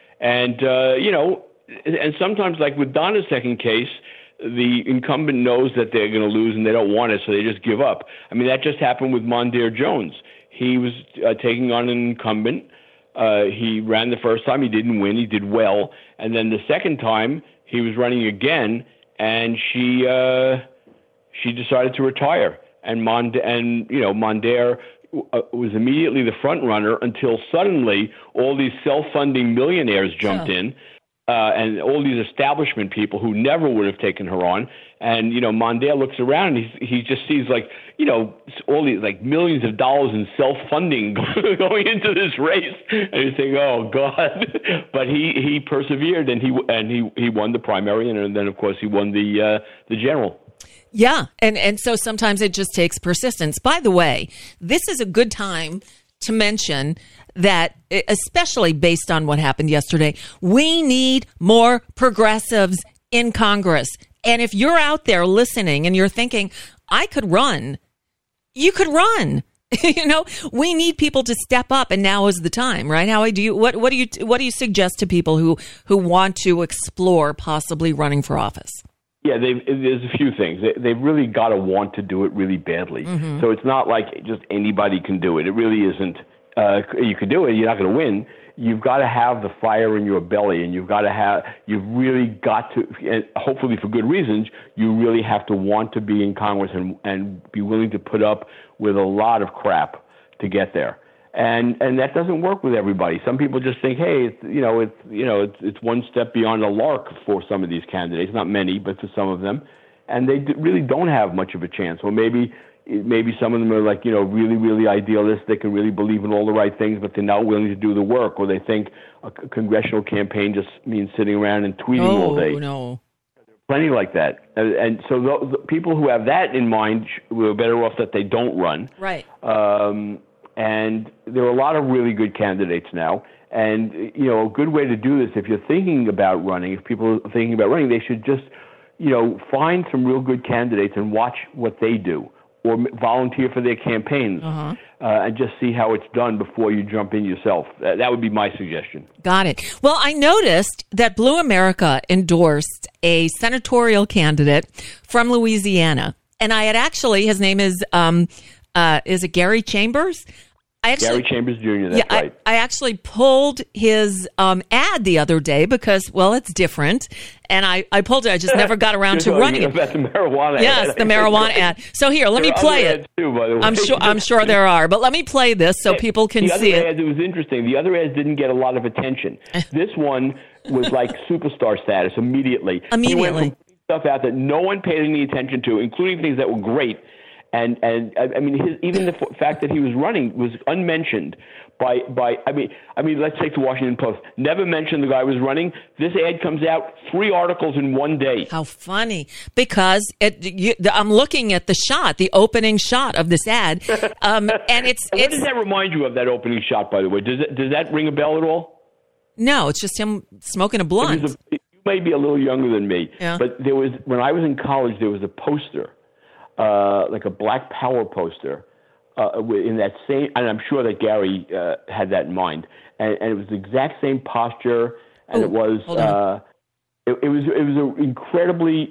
And uh, you know, and sometimes, like with Donna's second case, the incumbent knows that they're going to lose and they don't want it, so they just give up. I mean, that just happened with Mondaire Jones. He was uh, taking on an incumbent. Uh, he ran the first time. He didn't win. He did well. And then the second time, he was running again, and she uh, she decided to retire. And Mond and you know Mondaire uh, was immediately the front runner until suddenly all these self-funding millionaires jumped Oh. in. Uh, and all these establishment people who never would have taken her on. And, you know, Mondaire looks around and he, he just sees, like, you know, all these, like, millions of dollars in self-funding going into this race. And he's thinking, oh, God. But he, he persevered and he and he, he won the primary. And then, of course, he won the uh, the general. Yeah, and, and so sometimes it just takes persistence. By the way, this is a good time to mention that, especially based on what happened yesterday, we need more progressives in Congress. And if you're out there listening and you're thinking, I could run, you could run. You know, we need people to step up, and now is the time, right? Howie, do you what what do you what do you suggest to people who who want to explore possibly running for office? Yeah, they've, there's a few things. They, they've really got to want to do it really badly. Mhm. So it's not like just anybody can do it. It really isn't. Uh, you could do it. You're not going to win. You've got to have the fire in your belly, and you've got to have. You've really got to, and hopefully for good reasons. You really have to want to be in Congress and and be willing to put up with a lot of crap to get there. And and that doesn't work with everybody. Some people just think, hey, it's, you know, it's you know, it's it's one step beyond a lark for some of these candidates. Not many, but for some of them, and they d- really don't have much of a chance. Or maybe. Maybe some of them are like, you know, really, really idealistic and really believe in all the right things, but they're not willing to do the work, or they think a c- congressional campaign just means sitting around and tweeting all day. Oh, no. Plenty like that. And, and so the, the people who have that in mind were better off that they don't run. Right. Um, and there are a lot of really good candidates now. And, you know, a good way to do this, if you're thinking about running, if people are thinking about running, they should just, you know, find some real good candidates and watch what they do. Or volunteer for their campaigns, Uh-huh. uh, and just see how it's done before you jump in yourself. Uh, that would be my suggestion. Got it. Well, I noticed that Blue America endorsed a senatorial candidate from Louisiana, and I had actually, his name is, um, uh, is it Gary Chambers? I actually, Gary Chambers Junior, that's yeah, right. I, I actually pulled his um, ad the other day because, well, it's different. And I, I pulled it. I just never got around to You're running it. about the marijuana Yes, ad. the marijuana ad. So here, let There me are play other it. ads too, by the way. I'm sure I'm sure there are, but let me play this so people can the other see it. ads, it was interesting. The other ads didn't get a lot of attention. This one was like superstar status immediately. Immediately. He went from putting stuff out that no one paid any attention to, including things that were great. And and I mean, his, even the f- fact that he was running was unmentioned by by. I mean, I mean, let's take the Washington Post. Never mentioned the guy was running. This ad comes out, three articles in one day. How funny! Because it, you, I'm looking at the shot, the opening shot of this ad, um, and it's And what it's does that remind you of? That opening shot, by the way, does it does that ring a bell at all? no, it's just him smoking a It blunt. was a, you may be a little younger than me, Yeah. but there was when I was in college, there was a poster. Uh, like a Black Power poster, uh, in that same, and I'm sure that Gary uh, had that in mind, and, and it was the exact same posture, and Ooh, it was, hold on. uh, it, it was, it was an incredibly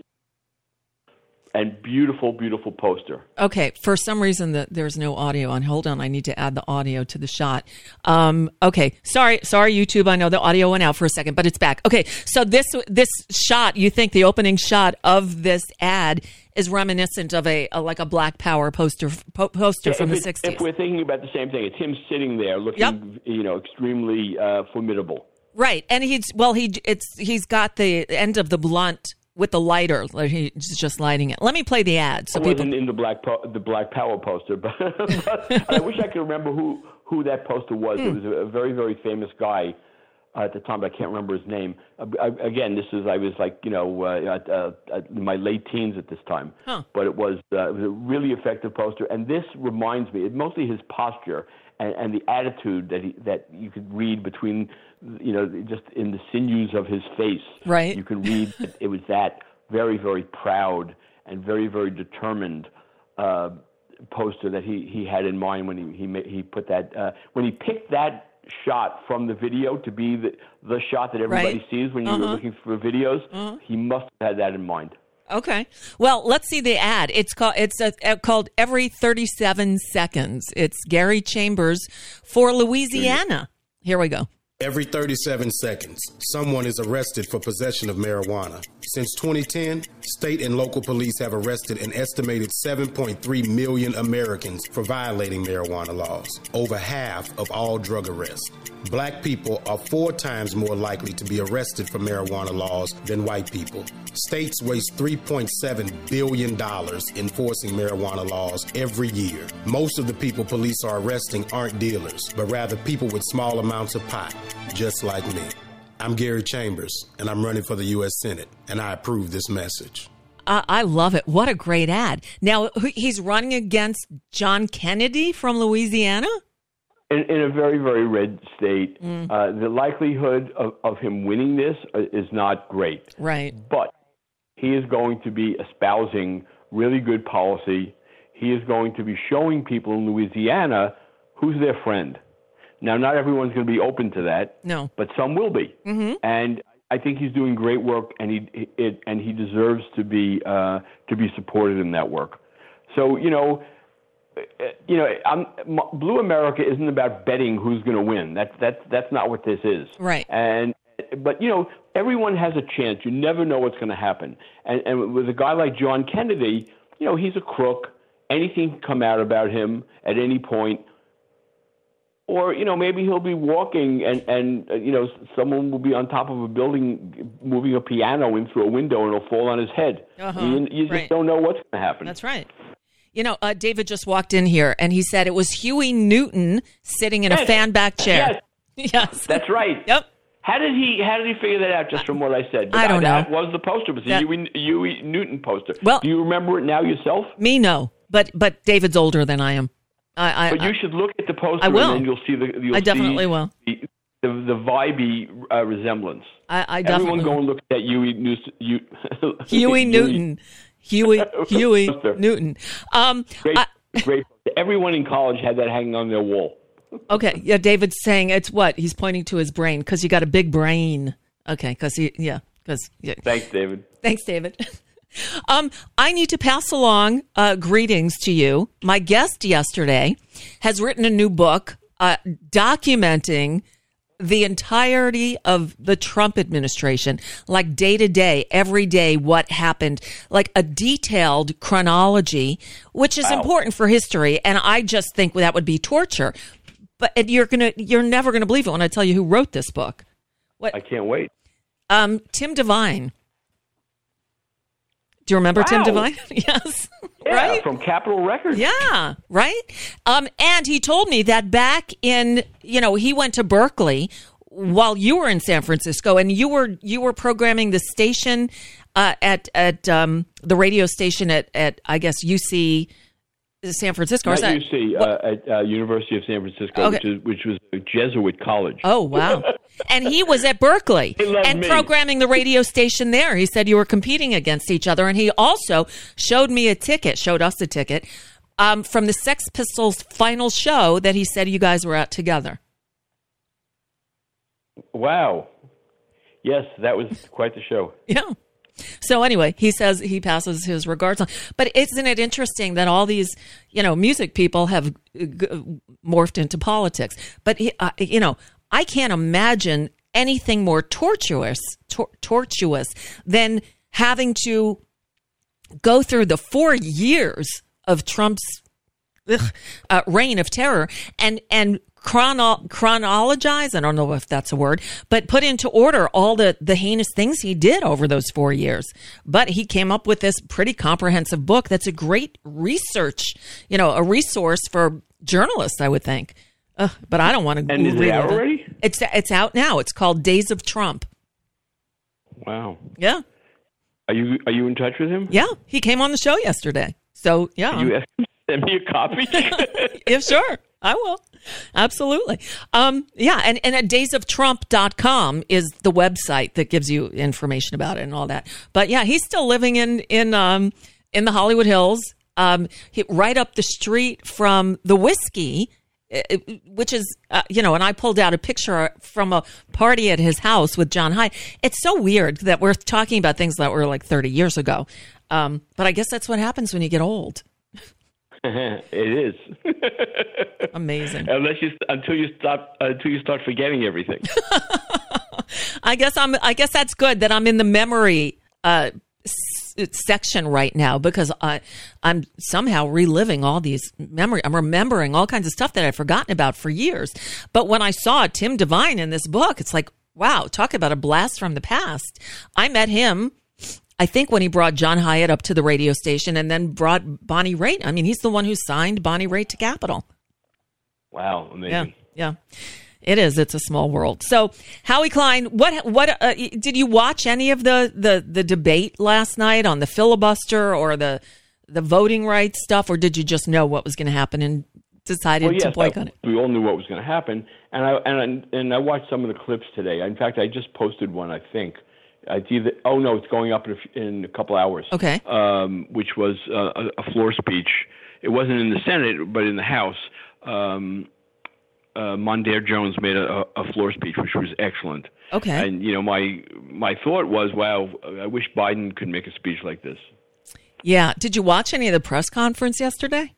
and beautiful, beautiful poster. Okay, for some reason that there's no audio on. Hold on, I need to add the audio to the shot. Um, okay, sorry, sorry, YouTube. I know the audio went out for a second, but it's back. Okay, so this this shot, you think the opening shot of this ad is reminiscent of a, a like a Black Power poster po- poster from if the it- sixties? If we're thinking about the same thing, it's him sitting there looking, Yep. you know, extremely uh, formidable. Right, and he's well, he it's he's got the end of the blunt with the lighter. Like he's just lighting it. Let me play the ad. So it people wasn't in the Black po- the Black Power poster, but, but I wish I could remember who, who that poster was. Hmm. It was a, a very, very famous guy uh, at the time, but I can't remember his name. Uh, I, again, this is I was like, you know, uh, at, uh, at in my late teens at this time. Huh. But it was, uh, it was a really effective poster. And this reminds me, it, mostly his posture and, and the attitude that he, that you could read between, you know, just in the sinews of his face. Right. You can read that it was that very, very proud and very, very determined uh, poster that he, he had in mind when he he, ma- he put that uh, when he picked that shot from the video to be the the shot that everybody Right. sees when Uh-huh. you're looking for videos. Uh-huh. He must have had that in mind. Okay. Well, let's see the ad. It's called it's a, a, called Every thirty-seven Seconds. It's Gary Chambers for Louisiana. Here we go. Every thirty-seven seconds, someone is arrested for possession of marijuana. Since twenty ten, state and local police have arrested an estimated seven point three million Americans for violating marijuana laws, over half of all drug arrests. Black people are four times more likely to be arrested for marijuana laws than white people. States waste three point seven billion dollars enforcing marijuana laws every year. Most of the people police are arresting aren't dealers, but rather people with small amounts of pot, just like me. I'm Gary Chambers, and I'm running for the U S Senate, and I approve this message. Uh, I love it. What a great ad. Now, who- he's running against John Kennedy from Louisiana? In, in a very, very red state, Mm. uh, the likelihood of, of him winning this uh, is not great. Right. But he is going to be espousing really good policy. He is going to be showing people in Louisiana who's their friend. Now, not everyone's going to be open to that. No. But some will be. Mm-hmm. And I think he's doing great work, and he it, and he deserves to be uh, to be supported in that work. So, you know, you know, I'm, Blue America isn't about betting who's going to win. That's that's that's not what this is. Right. And but you know, everyone has a chance. You never know what's going to happen. And and with a guy like John Kennedy, you know, he's a crook. Anything can come out about him at any point. Or, you know, maybe he'll be walking and, and uh, you know, someone will be on top of a building moving a piano in through a window and it'll fall on his head. Uh-huh. You, you just Right. don't know what's going to happen. That's right. You know, uh, David just walked in here and he said it was Huey Newton sitting in a Yes. fan back chair. Yes. Yes. That's right. Yep. How did he How did he figure that out? Just from what I said. I don't that know. was the poster. It was the That- Huey, Huey Newton poster. Well- do you remember it now yourself? Me, no. But but David's older than I am. I, I, But you should look at the poster, I will. and then you'll see the. You'll I definitely see will. The, the, the vibey uh, resemblance. I, I Everyone definitely go and look at that Huey Newton. You, Huey Newton. Huey Huey Newton. Um, Great, I- great. Everyone in college had that hanging on their wall. okay. Yeah, David's saying it's what? He's pointing to his brain because you got a big brain. Okay, because he, yeah, because. Yeah. Thanks, David. Thanks, David. Um, I need to pass along uh, greetings to you. My guest yesterday has written a new book uh, documenting the entirety of the Trump administration, like day to day, every day, what happened, like a detailed chronology, which is Wow. important for history. And I just think that would be torture. But and you're gonna, you're never gonna believe it when I tell you who wrote this book. What? I can't wait. Um, Tim Devine. Do you remember Tim Wow. Devine? Yes. Yeah, Right? from Capitol Records. Yeah, right? Um, and he told me that back in, you know, he went to Berkeley while you were in San Francisco and you were you were programming the station uh, at at um, the radio station at, at I guess U C San Francisco. Or Not is that- U C, uh, at uh, University of San Francisco, Okay. which, is, which was a Jesuit college. Oh, wow. And he was at Berkeley He loved and me. programming the radio station there. He said you were competing against each other. And he also showed me a ticket, showed us a ticket um, from the Sex Pistols' final show that he said you guys were at together. Wow. Yes, that was quite the show. Yeah. So anyway, he says he passes his regards on. But isn't it interesting that all these, you know, music people have uh, g- morphed into politics? But, he, uh, you know, I can't imagine anything more tortuous, tor- tortuous than having to go through the four years of Trump's ugh, uh, reign of terror and and chrono- chronologize. I don't know if that's a word, but put into order all the the heinous things he did over those four years. But he came up with this pretty comprehensive book. That's a great research, you know, a resource for journalists, I would think. Uh, but I don't want to. And is it out already? It's it's out now. It's called Days of Trump. Wow. Yeah. Are you are you in touch with him? Yeah, he came on the show yesterday. So yeah, Can you ask him to send me a copy? Yeah, sure, I will. Absolutely. Um, yeah, and and at days of trump dot com is the website that gives you information about it and all that. But yeah, he's still living in in um in the Hollywood Hills, um, he, right up the street from the Whiskey. Which is, uh, you know, and I pulled out a picture from a party at his house with John Hyde. It's so weird that we're talking about things that were like thirty years ago. Um, but I guess that's what happens when you get old. It is. Amazing. Unless you, until you stop, until you start forgetting everything. I guess I'm, I guess that's good that I'm in the memory, uh, section right now because I, I'm somehow reliving all these memory. I'm remembering all kinds of stuff that I've forgotten about for years. But when I saw Tim Devine in this book, it's like, wow, talk about a blast from the past. I met him, I think, when he brought John Hyatt up to the radio station and then brought Bonnie Raitt. I mean, he's the one who signed Bonnie Raitt to Capitol. Wow, amazing. Yeah, yeah. It is. It's a small world. So, Howie Klein, what what uh, did you watch any of the, the, the debate last night on the filibuster or the the voting rights stuff, or did you just know what was going to happen and decided well, yes, to boycott I, it? We all knew what was going to happen, and I and and I watched some of the clips today. In fact, I just posted one. I think it's either. Oh no, it's going up in a, in a couple hours. Okay. Um, which was uh, a, a floor speech. It wasn't in the Senate, but in the House. Um, Uh, Mondaire Jones made a, a floor speech, which was excellent. Okay. And, you know, my my thought was, wow, I wish Biden could make a speech like this. Yeah. Did you watch any of the press conference yesterday?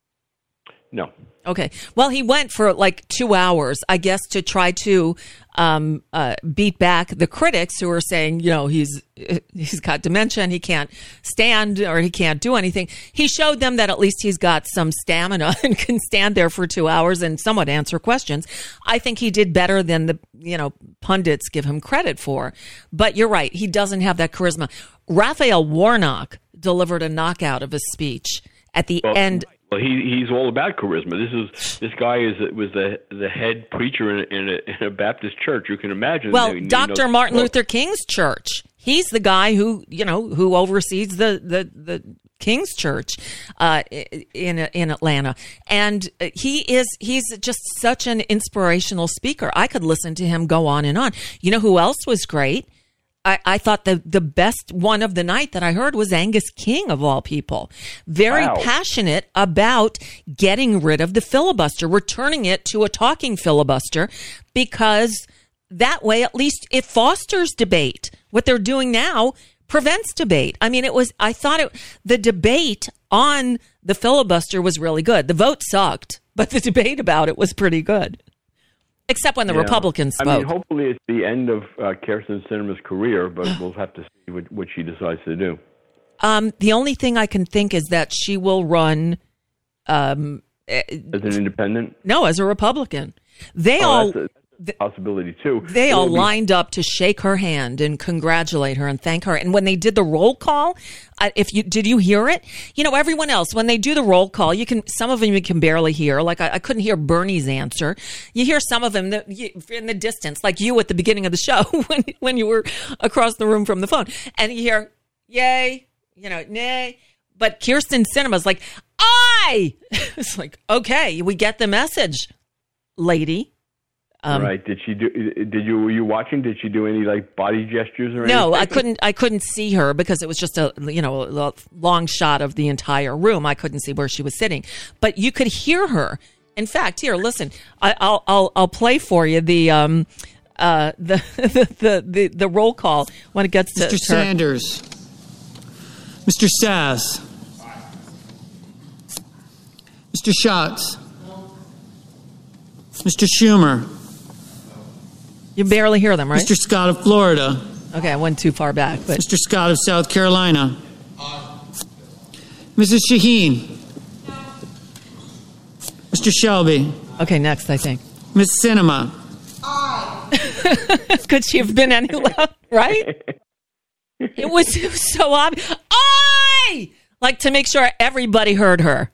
No. Okay. Well, he went for like two hours, I guess, to try to um, uh, beat back the critics who are saying, you know, he's he's got dementia and he can't stand or he can't do anything. He showed them that at least he's got some stamina and can stand there for two hours and somewhat answer questions. I think he did better than the, you know, pundits give him credit for. But you're right. He doesn't have that charisma. Raphael Warnock delivered a knockout of a speech at the well, end. Well, he he's all about charisma. This is this guy is was the the head preacher in a, in a, in a Baptist church. You can imagine. Well, you know, Doctor Martin Luther King's church. He's the guy who you know who oversees the the the King's Church uh, in in Atlanta, and he is he's just such an inspirational speaker. I could listen to him go on and on. You know who else was great? I, I thought the, the best one of the night that I heard was Angus King, of all people. Very wow. passionate about getting rid of the filibuster, returning it to a talking filibuster, because that way, at least, it fosters debate. What they're doing now prevents debate. I mean, it was, I thought it, the debate on the filibuster was really good. The vote sucked, but the debate about it was pretty good. Except when the yeah. Republicans spoke. I mean, hopefully it's the end of uh, Kyrsten Sinema's career, but we'll have to see what, what she decides to do. Um, the only thing I can think is that she will run um, as an independent. No, as a Republican. They oh, all that's a possibility too. They It'll all be- lined up to shake her hand and congratulate her and thank her. And when they did the roll call, uh, if you did you hear it? You know, everyone else, when they do the roll call, you can some of them you can barely hear. Like I, I couldn't hear Bernie's answer. You hear some of them that you, in the distance, like you at the beginning of the show when when you were across the room from the phone, and you hear yay, you know, nay. But Kyrsten Sinema's like, I. It's like, okay, we get the message, lady. Um, right? Did she do? Did you were you watching? Did she do any like body gestures or anything? No, I couldn't. I couldn't see her because it was just a you know a long shot of the entire room. I couldn't see where she was sitting, but you could hear her. In fact, here, listen. I, I'll I'll I'll play for you the um uh the the the, the, the roll call when it gets to Mister Sanders, Mister Sass, Mister Schatz, Mister Schumer. You barely hear them, right? Mister Scott of Florida. Okay, I went too far back. But Mister Scott of South Carolina. Missus Shaheen. Mister Shelby. Okay, next, I think. Miz Cinema. Could she have been any louder, right? It was, it was so obvious. I like to make sure everybody heard her.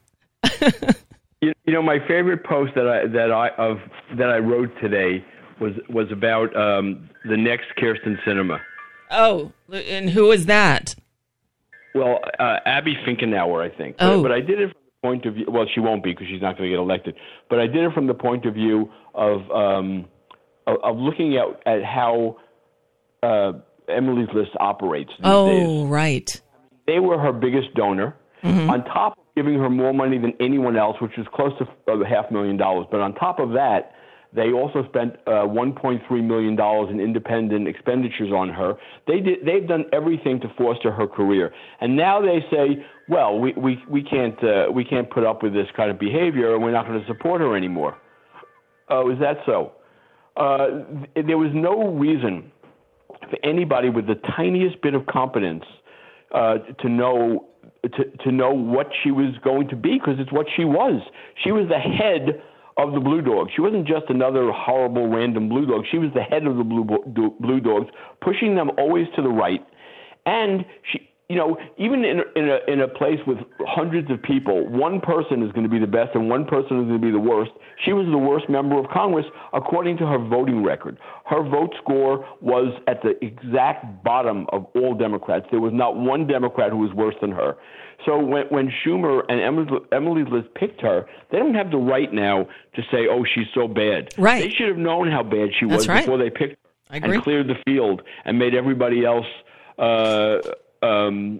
you, you know, my favorite post that I that I of that I wrote today was was about um, the next Kyrsten Sinema. Oh, and who is that? Well, uh, Abby Finkenauer, I think. Oh. But, but I did it from the point of view. Well, she won't be because she's not going to get elected. But I did it from the point of view of um, of, of looking at at how uh, Emily's List operates these oh, days. Oh, right. They were her biggest donor. Mm-hmm. On top of giving her more money than anyone else, which is close to uh, half a million dollars. But on top of that, they also spent uh, one point three million dollars in independent expenditures on her. They did, they've done everything to foster her career. And now they say, well, we, we, we, can't, uh, we can't put up with this kind of behavior, and we're not going to support her anymore. Oh, is that so? Uh, th- there was no reason for anybody with the tiniest bit of competence uh, to know to, to know what she was going to be, because it's what she was. She was the head of the Blue Dogs. She wasn't just another horrible random Blue Dog. She was the head of the Blue Blue Dogs, pushing them always to the right. And she, you know, even in a, in a in a place with hundreds of people, one person is going to be the best and one person is going to be the worst. She was the worst member of Congress according to her voting record. Her vote score was at the exact bottom of all Democrats. There was not one Democrat who was worse than her. So when, when Schumer and Emily, Emily's List picked her, they don't have the right now to say, oh, she's so bad. Right. They should have known how bad she That's was right. before they picked her I agree. and cleared the field and made everybody else uh, um,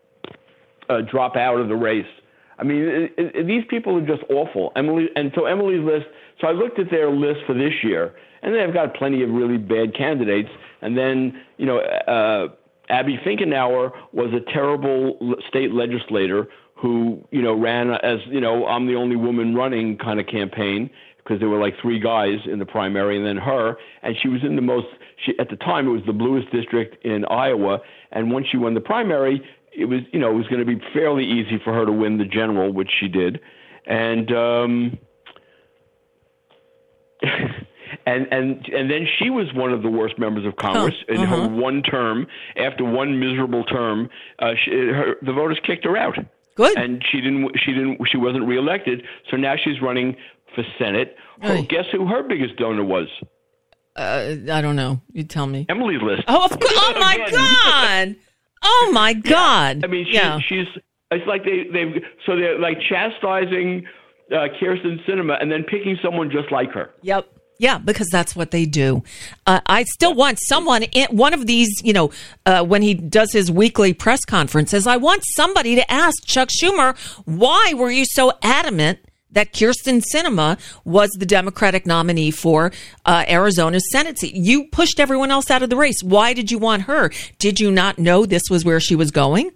uh, drop out of the race. I mean, it, it, these people are just awful. Emily, and so Emily's List, so I looked at their list for this year, and they've got plenty of really bad candidates. And then, you know, uh, Abby Finkenauer was a terrible state legislator who, you know, ran as, you know, I'm the only woman running kind of campaign, because there were like three guys in the primary and then her. And she was in the most, she, at the time, it was the bluest district in Iowa. And once she won the primary, it was, you know, it was going to be fairly easy for her to win the general, which she did. And, um, And and and then she was one of the worst members of Congress oh, in uh-huh. her one term. After one miserable term, uh, she, her, the voters kicked her out. Good. And she didn't. She didn't. She wasn't reelected. So now she's running for Senate. Her, guess who her biggest donor was? Uh, I don't know. You tell me. Emily's List. Oh, of course. Oh my God. Oh my God. Yeah. I mean, she, yeah. she's. It's like they they've so they're like chastising uh, Kyrsten Sinema and then picking someone just like her. Yep. Yeah, because that's what they do. Uh, I still want someone in one of these, you know, uh, when he does his weekly press conferences, I want somebody to ask Chuck Schumer, why were you so adamant that Kyrsten Sinema was the Democratic nominee for uh, Arizona's Senate seat? You pushed everyone else out of the race. Why did you want her? Did you not know this was where she was going?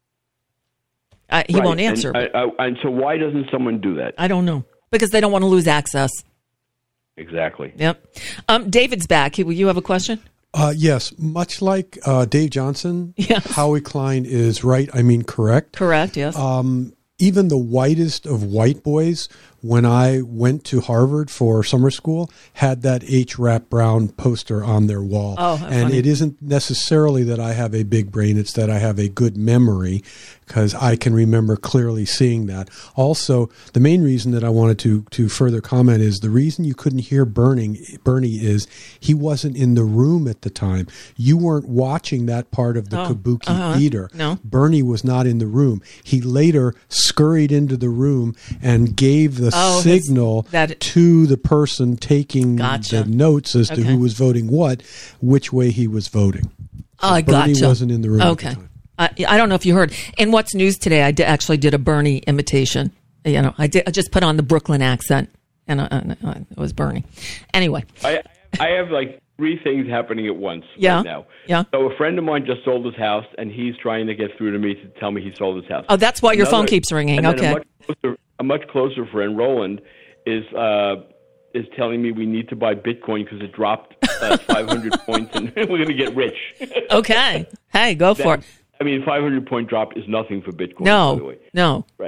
Uh, he right. won't answer. And, I, I, and so why doesn't someone do that? I don't know. Because they don't want to lose access. Exactly. Yep. Um, David's back. You have a question? Uh, yes. Much like uh, Dave Johnson, yes. Howie Klein is right. I mean, correct. Correct, yes. Um, even the whitest of white boys, when I went to Harvard for summer school, had that H. Rap Brown poster on their wall. Oh, and funny. It isn't necessarily that I have a big brain. It's that I have a good memory, because I can remember clearly seeing that. Also, the main reason that I wanted to to further comment is the reason you couldn't hear Bernie, Bernie is he wasn't in the room at the time. You weren't watching that part of the oh, Kabuki uh-huh. theater. No. Bernie was not in the room. He later scurried into the room and gave the oh, signal that, to the person taking gotcha. the notes as okay. to who was voting what, which way he was voting. So I Bernie gotcha. wasn't in the room okay. at the time. I, I don't know if you heard. In What's News today, I did, actually did a Bernie imitation. You know, I did. I just put on the Brooklyn accent, and uh, uh, it was Bernie. Anyway, I I have like three things happening at once yeah. right now. Yeah. So a friend of mine just sold his house, and he's trying to get through to me to tell me he sold his house. Oh, that's why your Another, phone keeps ringing. And Okay. A much, closer, a much closer friend, Roland, is uh, is telling me we need to buy Bitcoin because it dropped uh, five hundred points, and we're going to get rich. Okay. Hey, go for that, it. I mean, five hundred point drop is nothing for Bitcoin. No. By the way. No. Right.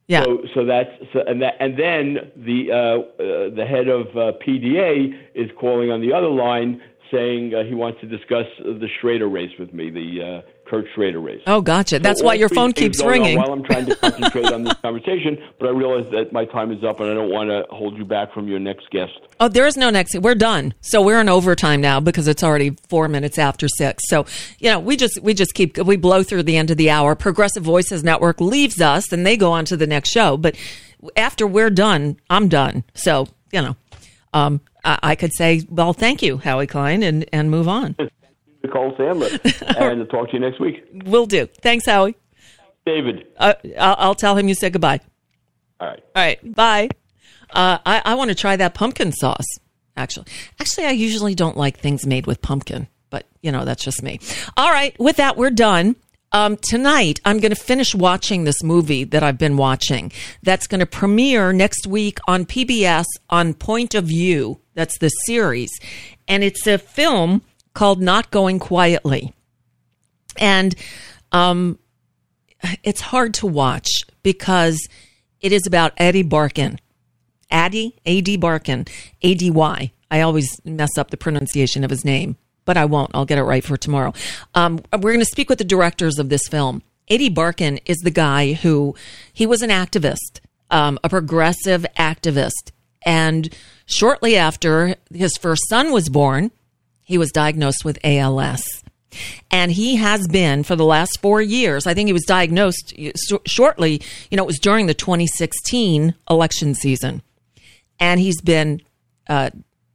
Yeah. So, so that's so, and that, and then the uh, uh, the head of uh, P D A is calling on the other line, saying uh, he wants to discuss the Schrader race with me, the uh, Kurt Schrader race. Oh, gotcha. So That's why your three phone things keeps going on ringing. While I'm trying to concentrate on this conversation, but I realize that my time is up, and I don't want to hold you back from your next guest. Oh, there is no next. We're done. So we're in overtime now because it's already four minutes after six. So, you know, we just we just keep we blow through the end of the hour. Progressive Voices Network leaves us, and they go on to the next show. But after we're done, I'm done. So, you know, um, I, I could say, well, thank you, Howie Klein, and and move on. Nicole Sandler, and I'll talk to you next week. Will do. Thanks, Howie. David. Uh, I'll, I'll tell him you said goodbye. All right. All right. Bye. Uh, I, I want to try that pumpkin sauce, actually. Actually, I usually don't like things made with pumpkin, but, you know, that's just me. All right. With that, we're done. Um, tonight, I'm going to finish watching this movie that I've been watching. That's going to premiere next week on P B S on Point of View. That's the series. And it's a film called Not Going Quietly. And um, it's hard to watch because it is about Eddie Barkin. Addy, A D Barkin, A D Y. I always mess up the pronunciation of his name, but I won't. I'll get it right for tomorrow. Um, we're going to speak with the directors of this film. Eddie Barkin is the guy who, he was an activist, um, a progressive activist. And shortly after his first son was born, he was diagnosed with A L S. And he has been for the last four years. I think he was diagnosed shortly, you know, it was during the twenty sixteen election season. And he's been uh,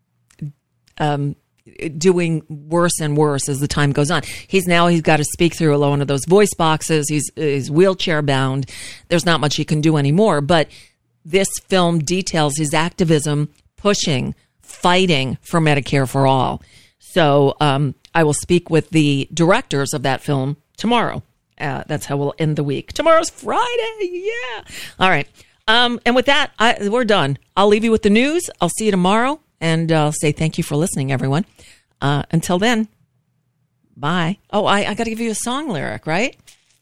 um, doing worse and worse as the time goes on. He's now, he's got to speak through one of those voice boxes. He's, he's wheelchair bound. There's not much he can do anymore. But this film details his activism, pushing, fighting for Medicare for all. So um, I will speak with the directors of that film tomorrow. Uh, that's how we'll end the week. Tomorrow's Friday. Yeah. All right. Um, and with that, I, we're done. I'll leave you with the news. I'll see you tomorrow. And I'll uh, say thank you for listening, everyone. Uh, until then, bye. Oh, I, I got to give you a song lyric, right?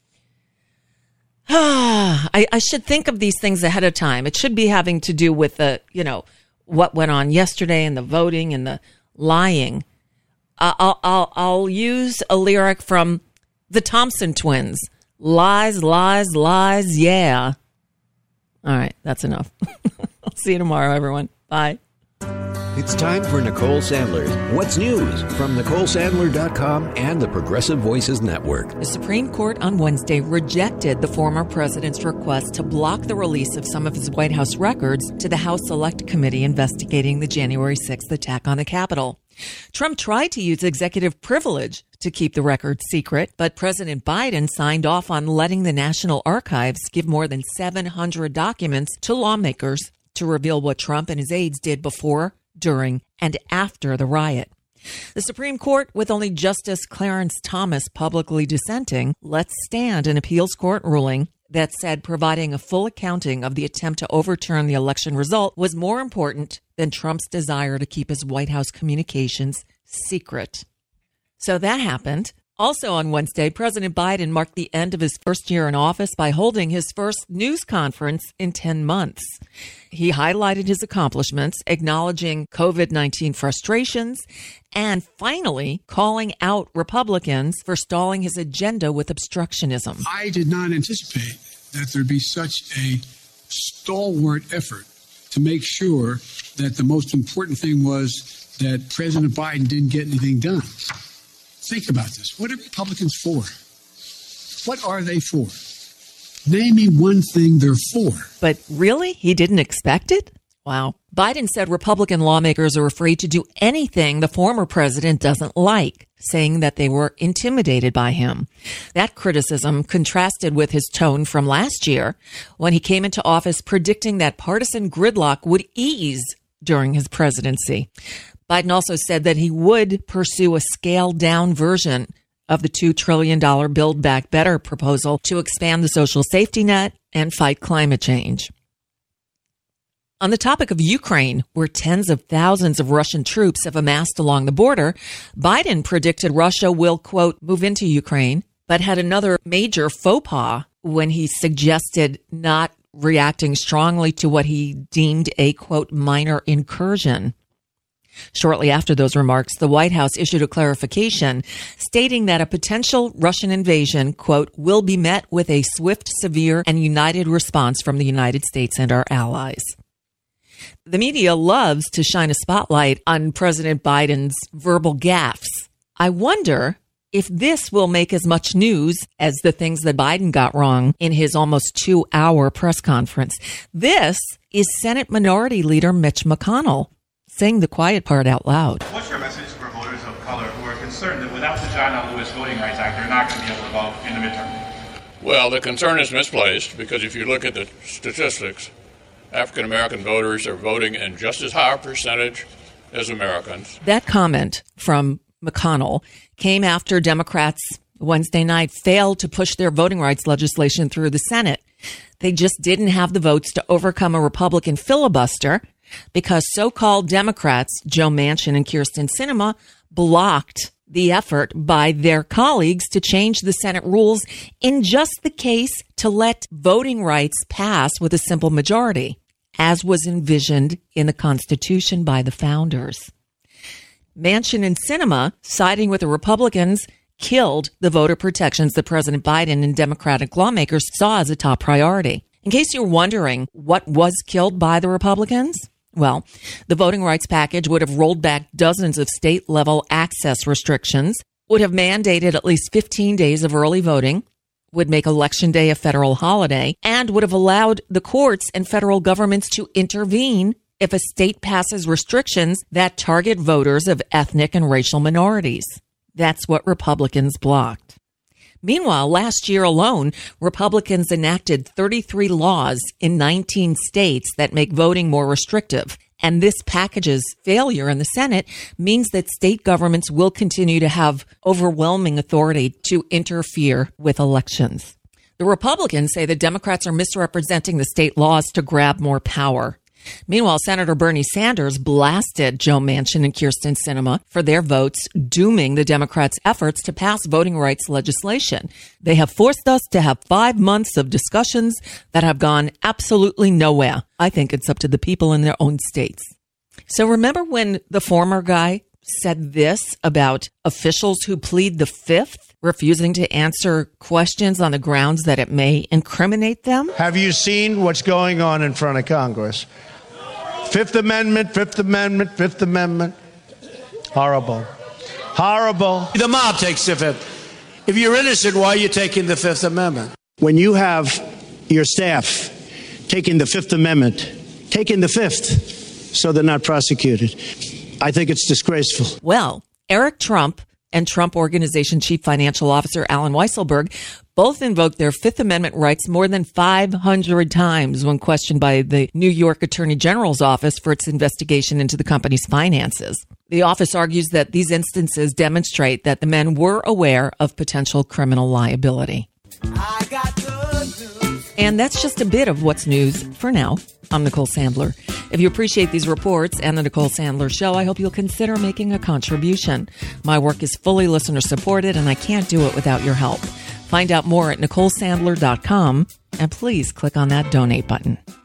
I, I should think of these things ahead of time. It should be having to do with the, you know, what went on yesterday and the voting and the lying. I'll, I'll, I'll use a lyric from the Thompson Twins. Lies, lies, lies, yeah. All right, that's enough. I'll see you tomorrow, everyone. Bye. It's time for Nicole Sandler's What's News from Nicole Sandler dot com and the Progressive Voices Network. The Supreme Court on Wednesday rejected the former president's request to block the release of some of his White House records to the House Select Committee investigating the January sixth attack on the Capitol. Trump tried to use executive privilege to keep the records secret, but President Biden signed off on letting the National Archives give more than seven hundred documents to lawmakers to reveal what Trump and his aides did before, during, and after the riot. The Supreme Court, with only Justice Clarence Thomas publicly dissenting, let stand an appeals court ruling that said providing a full accounting of the attempt to overturn the election result was more important than Trump's desire to keep his White House communications secret. So that happened. Also on Wednesday, President Biden marked the end of his first year in office by holding his first news conference in ten months. He highlighted his accomplishments, acknowledging COVID nineteen frustrations, and finally calling out Republicans for stalling his agenda with obstructionism. I did not anticipate that there'd be such a stalwart effort to make sure that the most important thing was that President Biden didn't get anything done. Think about this. What are Republicans for? What are they for? Name me one thing they're for. But really? He didn't expect it? Wow. Biden said Republican lawmakers are afraid to do anything the former president doesn't like, saying that they were intimidated by him. That criticism contrasted with his tone from last year when he came into office predicting that partisan gridlock would ease during his presidency. Biden also said that he would pursue a scaled-down version of the two trillion dollars Build Back Better proposal to expand the social safety net and fight climate change. On the topic of Ukraine, where tens of thousands of Russian troops have amassed along the border, Biden predicted Russia will, quote, move into Ukraine, but had another major faux pas when he suggested not reacting strongly to what he deemed a, quote, minor incursion. Shortly after those remarks, the White House issued a clarification stating that a potential Russian invasion, quote, will be met with a swift, severe, and united response from the United States and our allies. The media loves to shine a spotlight on President Biden's verbal gaffes. I wonder if this will make as much news as the things that Biden got wrong in his almost two-hour press conference. This is Senate Minority Leader Mitch McConnell saying the quiet part out loud. What's your message for voters of color who are concerned that without the John L. Lewis Voting Rights Act, they're not going to be able to vote in the midterm? Well, the concern is misplaced because if you look at the statistics, African American voters are voting in just as high a percentage as Americans. That comment from McConnell came after Democrats Wednesday night failed to push their voting rights legislation through the Senate. They just didn't have the votes to overcome a Republican filibuster because so-called Democrats, Joe Manchin and Kyrsten Sinema, blocked the effort by their colleagues to change the Senate rules in just the case to let voting rights pass with a simple majority, as was envisioned in the Constitution by the founders. Manchin and Sinema, siding with the Republicans, killed the voter protections that President Biden and Democratic lawmakers saw as a top priority. In case you're wondering what was killed by the Republicans, well, the voting rights package would have rolled back dozens of state-level access restrictions, would have mandated at least fifteen days of early voting, would make Election Day a federal holiday, and would have allowed the courts and federal governments to intervene if a state passes restrictions that target voters of ethnic and racial minorities. That's what Republicans blocked. Meanwhile, last year alone, Republicans enacted thirty-three laws in nineteen states that make voting more restrictive. And this package's failure in the Senate means that state governments will continue to have overwhelming authority to interfere with elections. The Republicans say the Democrats are misrepresenting the state laws to grab more power. Meanwhile, Senator Bernie Sanders blasted Joe Manchin and Kyrsten Sinema for their votes, dooming the Democrats' efforts to pass voting rights legislation. They have forced us to have five months of discussions that have gone absolutely nowhere. I think it's up to the people in their own states. So remember when the former guy said this about officials who plead the fifth, refusing to answer questions on the grounds that it may incriminate them? Have you seen what's going on in front of Congress? Fifth Amendment, Fifth Amendment, Fifth Amendment. Horrible. Horrible. The mob takes the Fifth. If you're innocent, why are you taking the Fifth Amendment? When you have your staff taking the Fifth Amendment, taking the Fifth, so they're not prosecuted, I think it's disgraceful. Well, Eric Trump and Trump Organization Chief Financial Officer Alan Weisselberg both invoked their Fifth Amendment rights more than five hundred times when questioned by the New York Attorney General's office for its investigation into the company's finances. The office argues that these instances demonstrate that the men were aware of potential criminal liability. I got good news. And that's just a bit of what's news for now. I'm Nicole Sandler. If you appreciate these reports and the Nicole Sandler Show, I hope you'll consider making a contribution. My work is fully listener supported, and I can't do it without your help. Find out more at nicole sandler dot com, and please click on that donate button.